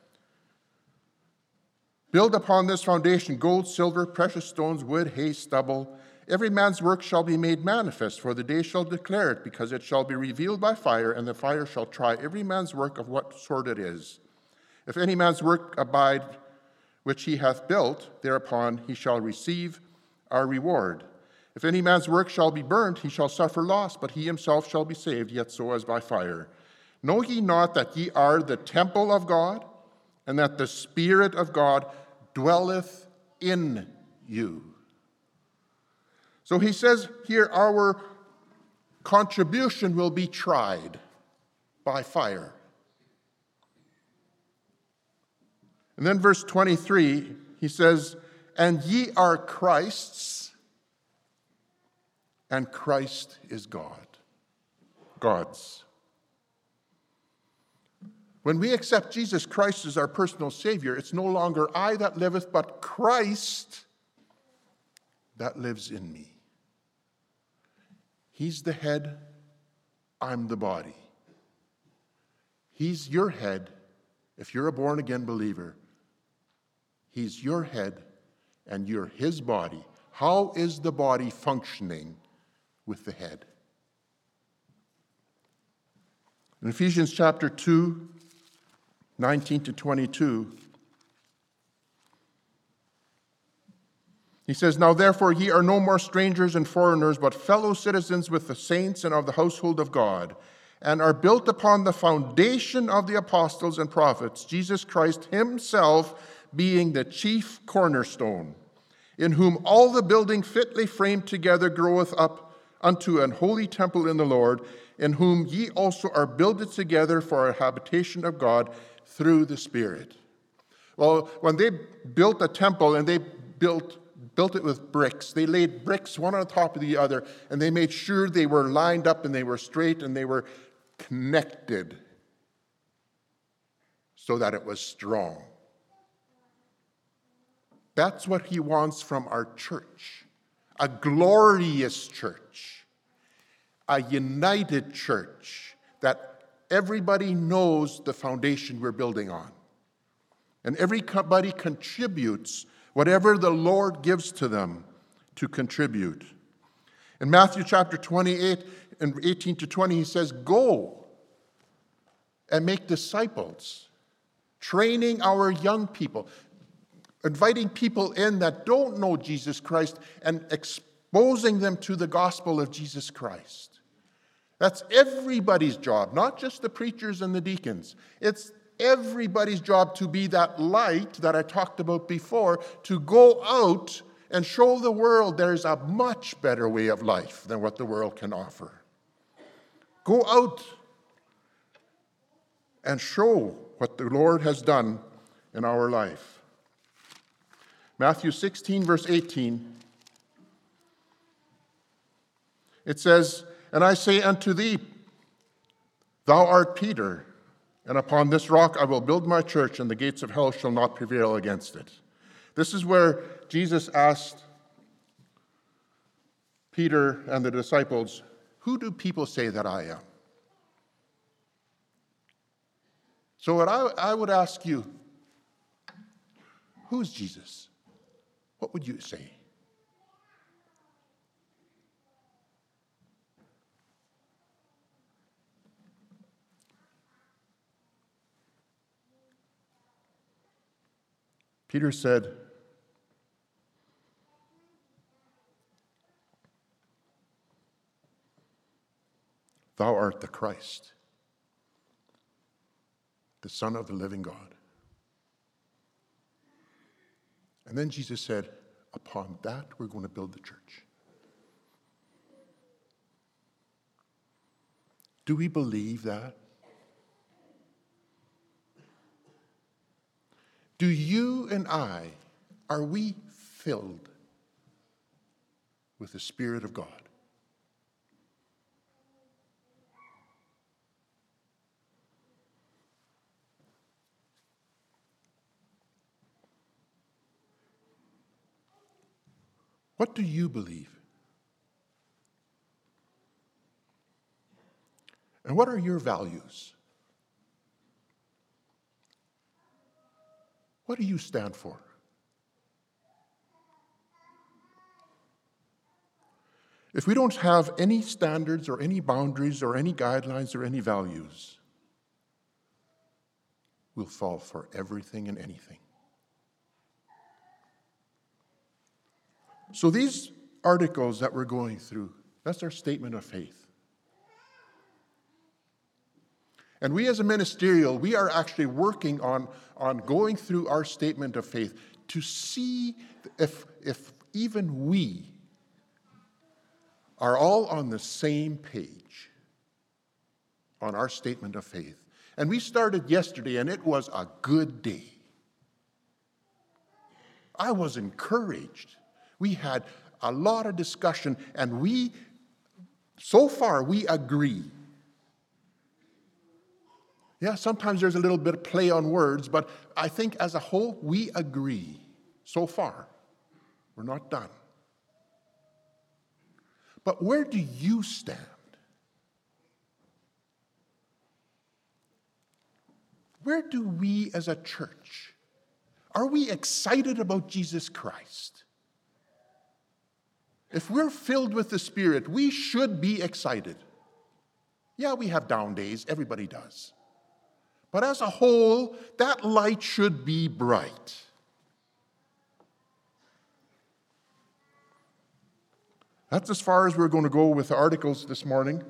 build upon this foundation gold, silver, precious stones, wood, hay, stubble, every man's work shall be made manifest, for the day shall declare it, because it shall be revealed by fire, and the fire shall try every man's work of what sort it is. If any man's work abide which he hath built, thereupon he shall receive our reward. If any man's work shall be burnt, he shall suffer loss, but he himself shall be saved, yet so as by fire. Know ye not that ye are the temple of God, and that the Spirit of God dwelleth in you? So he says here, our contribution will be tried by fire. And then verse 23, he says, and ye are Christ's, and Christ is God's. When we accept Jesus Christ as our personal Savior, it's no longer I that liveth, but Christ that lives in me. He's the head, I'm the body. He's your head if you're a born-again believer. He's your head, and you're his body. How is the body functioning with the head? In Ephesians chapter 2, 19 to 22, he says, "Now therefore ye are no more strangers and foreigners, but fellow citizens with the saints and of the household of God, and are built upon the foundation of the apostles and prophets, Jesus Christ himself being the chief cornerstone, in whom all the building fitly framed together groweth up unto an holy temple in the Lord, in whom ye also are builded together for a habitation of God through the Spirit." Well, when they built a temple and they built it with bricks, they laid bricks one on top of the other, and they made sure they were lined up and they were straight and they were connected so that it was strong. That's what he wants from our church. A glorious church. A united church that everybody knows the foundation we're building on. And everybody contributes whatever the Lord gives to them to contribute. In Matthew chapter 28 and 18 to 20, he says, "Go and make disciples, training our young people, inviting people in that don't know Jesus Christ and exposing them to the gospel of Jesus Christ." That's everybody's job, not just the preachers and the deacons. It's everybody's job to be that light that I talked about before, to go out and show the world there's a much better way of life than what the world can offer. Go out and show what the Lord has done in our life. Matthew 16, verse 18, it says, "And I say unto thee, thou art Peter, and upon this rock I will build my church, and the gates of hell shall not prevail against it." This is where Jesus asked Peter and the disciples, "Who do people say that I am?" So what I would ask you, who's Jesus? What would you say? Peter said, "Thou art the Christ, the Son of the living God." And then Jesus said, "Upon that we're going to build the church." Do we believe that? Do you and I, are we filled with the Spirit of God? What do you believe? And what are your values? What do you stand for? If we don't have any standards or any boundaries or any guidelines or any values, we'll fall for everything and anything. So these articles that we're going through, that's our statement of faith. And we as a ministerial, we are actually working on going through our statement of faith to see if even we are all on the same page on our statement of faith. And we started yesterday, and it was a good day. I was encouraged. We had a lot of discussion, and so far, we agree. Yeah, sometimes there's a little bit of play on words, but I think as a whole, we agree so far. We're not done. But where do you stand? Where do we as a church, are we excited about Jesus Christ? If we're filled with the Spirit, we should be excited. Yeah, we have down days. Everybody does. But as a whole, that light should be bright. That's as far as we're going to go with the articles this morning.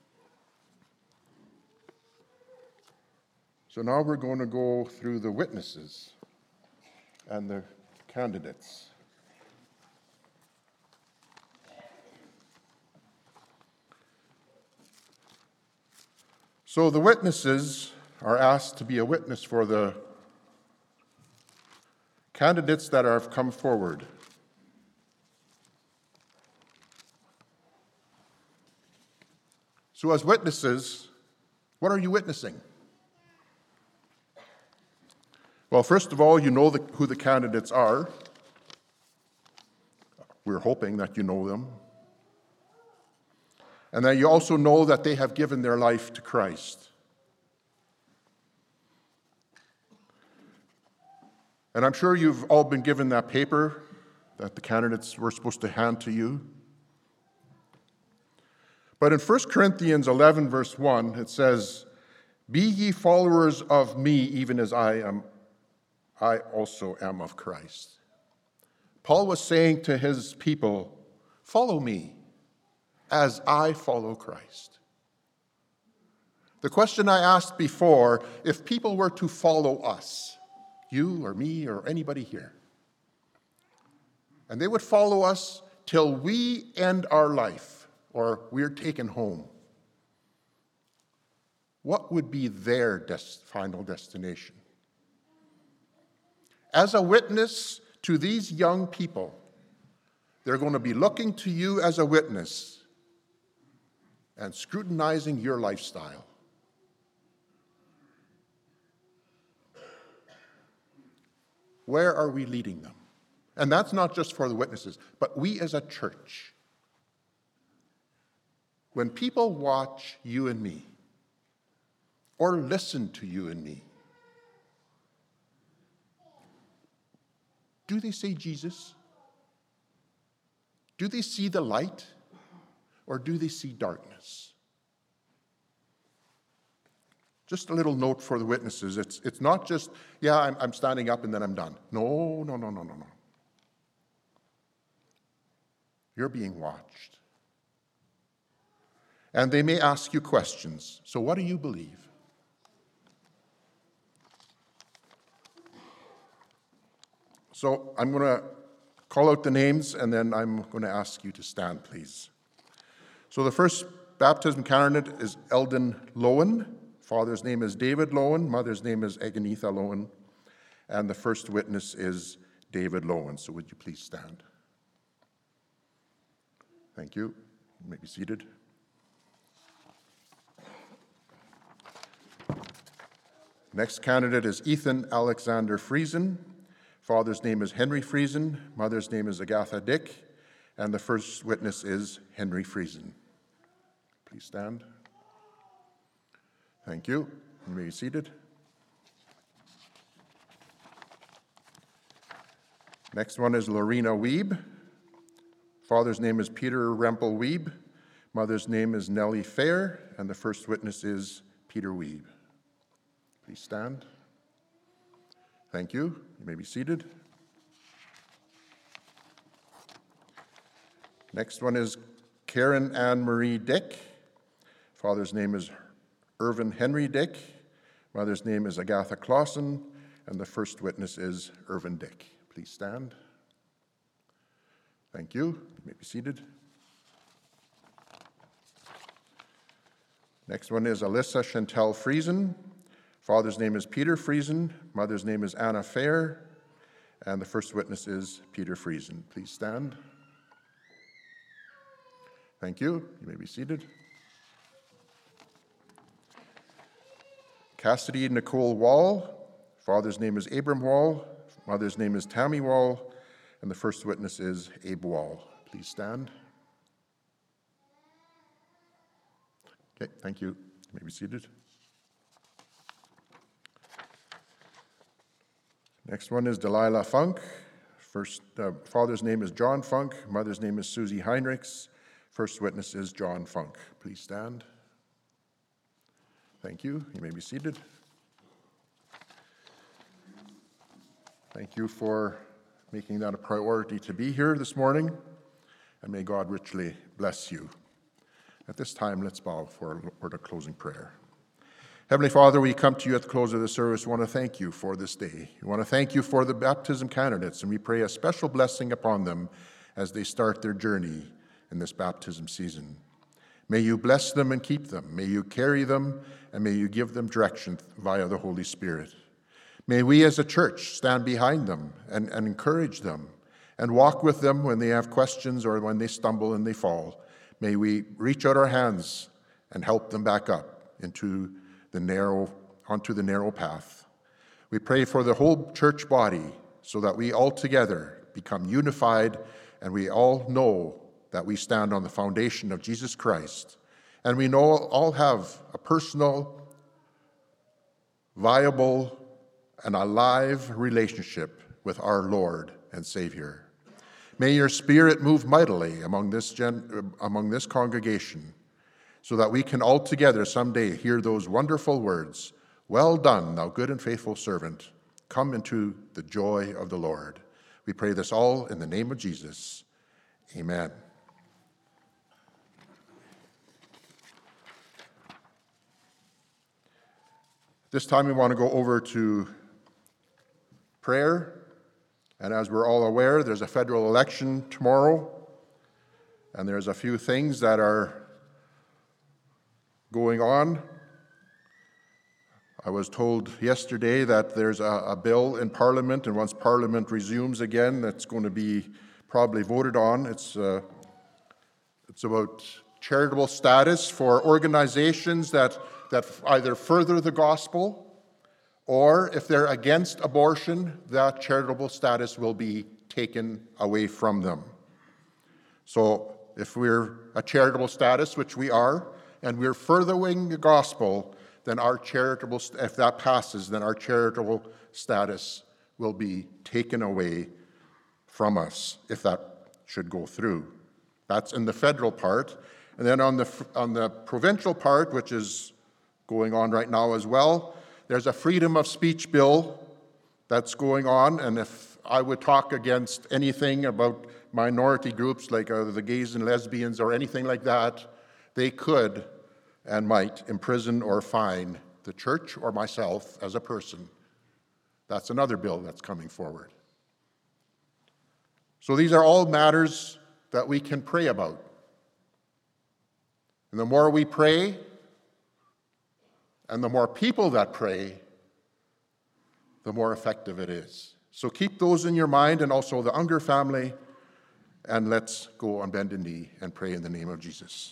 So now we're going to go through the witnesses and the candidates. So the witnesses are asked to be a witness for the candidates that have come forward. So as witnesses, what are you witnessing? Well, first of all, you know who the candidates are. We're hoping that you know them. And then you also know that they have given their life to Christ. And I'm sure you've all been given that paper that the candidates were supposed to hand to you. But in 1 Corinthians 11, verse 1, it says, "Be ye followers of me, even as I also am of Christ." Paul was saying to his people, follow me as I follow Christ. The question I asked before, if people were to follow us, you or me or anybody here, and they would follow us till we end our life or we're taken home, what would be their final destination? As a witness to these young people, they're going to be looking to you as a witness and scrutinizing your lifestyle. Where are we leading them? And that's not just for the witnesses, but we as a church. When people watch you and me, or listen to you and me, do they say Jesus? Do they see the light? Or do they see darkness? Just a little note for the witnesses. It's not just, yeah, I'm standing up and then I'm done. No. You're being watched. And they may ask you questions. So what do you believe? So I'm going to call out the names, and then I'm going to ask you to stand, please. So the first baptism candidate is Eldon Lowen. Father's name is David Lowen. Mother's name is Aganitha Lowen. And the first witness is David Lowen. So would you please stand? Thank you. You may be seated. Next candidate is Ethan Alexander Friesen. Father's name is Henry Friesen. Mother's name is Agatha Dick. And the first witness is Henry Friesen. Please stand. Thank you. You may be seated. Next one is Lorena Wiebe. Father's name is Peter Rempel Wiebe. Mother's name is Nellie Fair. And the first witness is Peter Wiebe. Please stand. Thank you. You may be seated. Next one is Karen Ann Marie Dick. Father's name is Irvin Henry Dick. Mother's name is Agatha Clausen. And the first witness is Irvin Dick. Please stand. Thank you. You may be seated. Next one is Alyssa Chantel Friesen. Father's name is Peter Friesen. Mother's name is Anna Fair. And the first witness is Peter Friesen. Please stand. Thank you. You may be seated. Cassidy Nicole Wall. Father's name is Abram Wall. Mother's name is Tammy Wall. And the first witness is Abe Wall. Please stand. Okay, thank you. You may be seated. Next one is Delilah Funk. Father's name is John Funk. Mother's name is Susie Heinrichs. First witness is John Funk. Please stand. Thank you. You may be seated. Thank you for making that a priority to be here this morning, and may God richly bless you. At this time, let's bow for a closing prayer. Heavenly Father, we come to you at the close of the service. We want to thank you for this day. We want to thank you for the baptism candidates, and we pray a special blessing upon them as they start their journey in this baptism season. May you bless them and keep them. May you carry them, and may you give them direction via the Holy Spirit. May we as a church stand behind them and encourage them and walk with them when they have questions or when they stumble and they fall. May we reach out our hands and help them back up onto the narrow path. We pray for the whole church body so that we all together become unified and we all know that we stand on the foundation of Jesus Christ. And we know all have a personal, viable, and alive relationship with our Lord and Savior. May your Spirit move mightily among this congregation so that we can all together someday hear those wonderful words, "Well done, thou good and faithful servant. Come into the joy of the Lord." We pray this all in the name of Jesus. Amen. This time we want to go over to prayer. And as we're all aware, there's a federal election tomorrow, and there's a few things that are going on. I was told yesterday that there's a bill in Parliament, and once Parliament resumes again, that's going to be probably voted on. It's about charitable status for organizations that either further the gospel, or if they're against abortion, that charitable status will be taken away from them. So if we're a charitable status, which we are, and we're furthering the gospel, then if that passes, then our charitable status will be taken away from us, if that should go through. That's in the federal part. And then on the provincial part, which is going on right now as well, there's a freedom of speech bill that's going on, and if I would talk against anything about minority groups like the gays and lesbians or anything like that, they could and might imprison or fine the church or myself as a person. That's another bill that's coming forward. So these are all matters that we can pray about. And the more we pray, and the more people that pray, the more effective it is. So keep those in your mind, and also the Unger family, and let's go on bended knee and pray in the name of Jesus.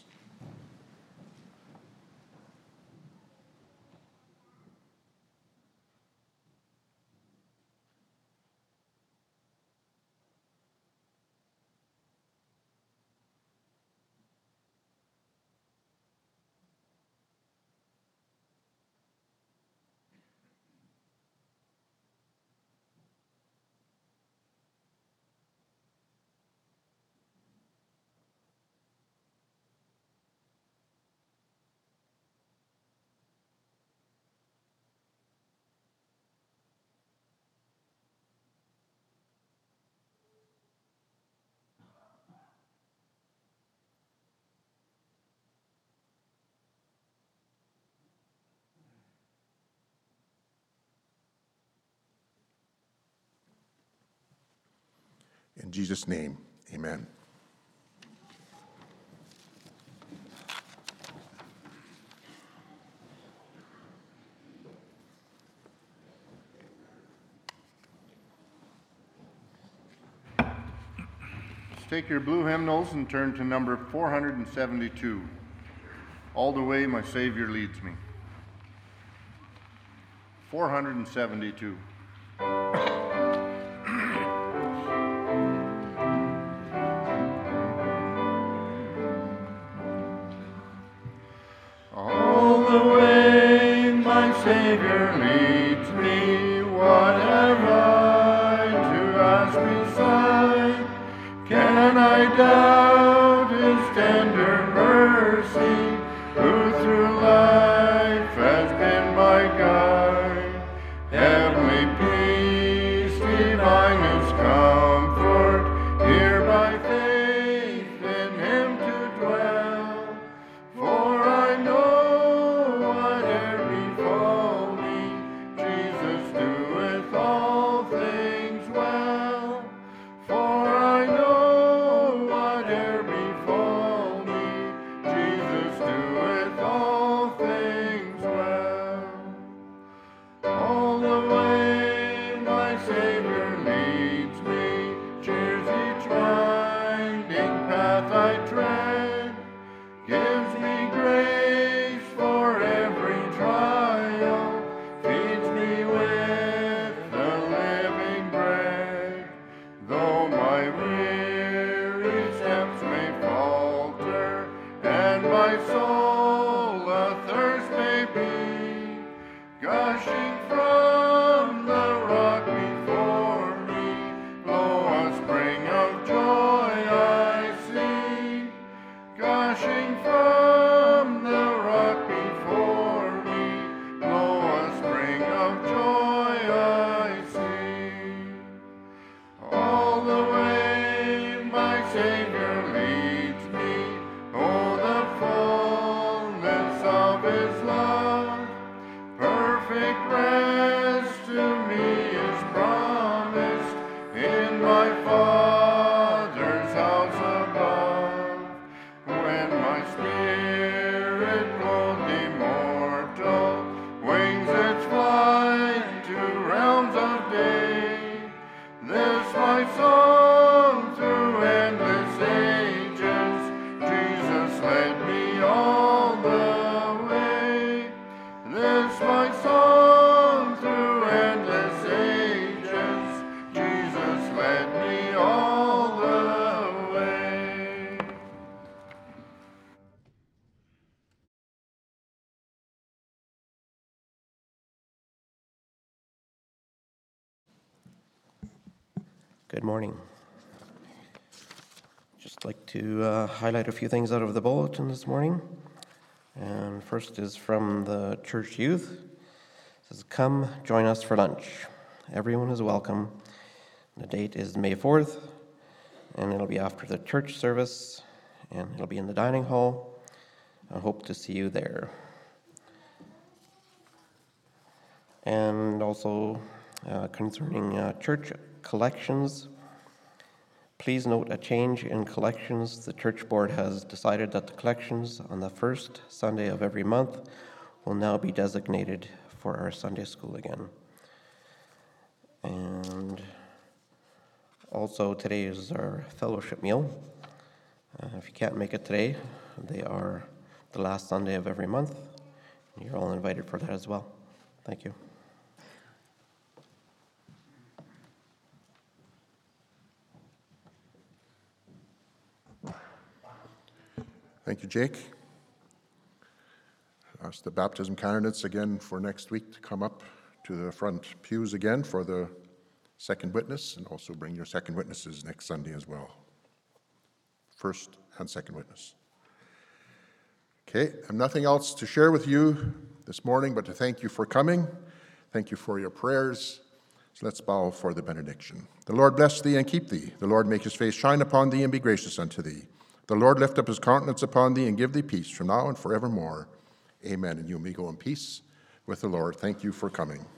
In Jesus' name, amen. Take your blue hymnals and turn to number 472. All the way my Savior leads me. 472. All the way my Savior leads me, whatever to ask beside, can I doubt His tender mercy, who through life has spirit clothed immortal, wings its flight to realms of day. This my song through endless ages, Jesus led me all the way. This my song through endless ages, Jesus led me all the way. Good morning. Just like to highlight a few things out of the bulletin this morning. And first is from the church youth. It says, "Come join us for lunch. Everyone is welcome." The date is May 4th, and it'll be after the church service, and it'll be in the dining hall. I hope to see you there. And also concerning church collections, please note a change in collections. The church board has decided that the collections on the first Sunday of every month will now be designated for our Sunday school again. And also today is our fellowship meal. If you can't make it today, they are the last Sunday of every month. You're all invited for that as well. Thank you. Thank you, Jake. Ask the baptism candidates again for next week to come up to the front pews again for the second witness, and also bring your second witnesses next Sunday as well. First and second witness. Okay, I have nothing else to share with you this morning but to thank you for coming. Thank you for your prayers. So let's bow for the benediction. The Lord bless thee and keep thee. The Lord make his face shine upon thee and be gracious unto thee. The Lord lift up his countenance upon thee and give thee peace from now and forevermore. Amen. And you may go in peace with the Lord. Thank you for coming.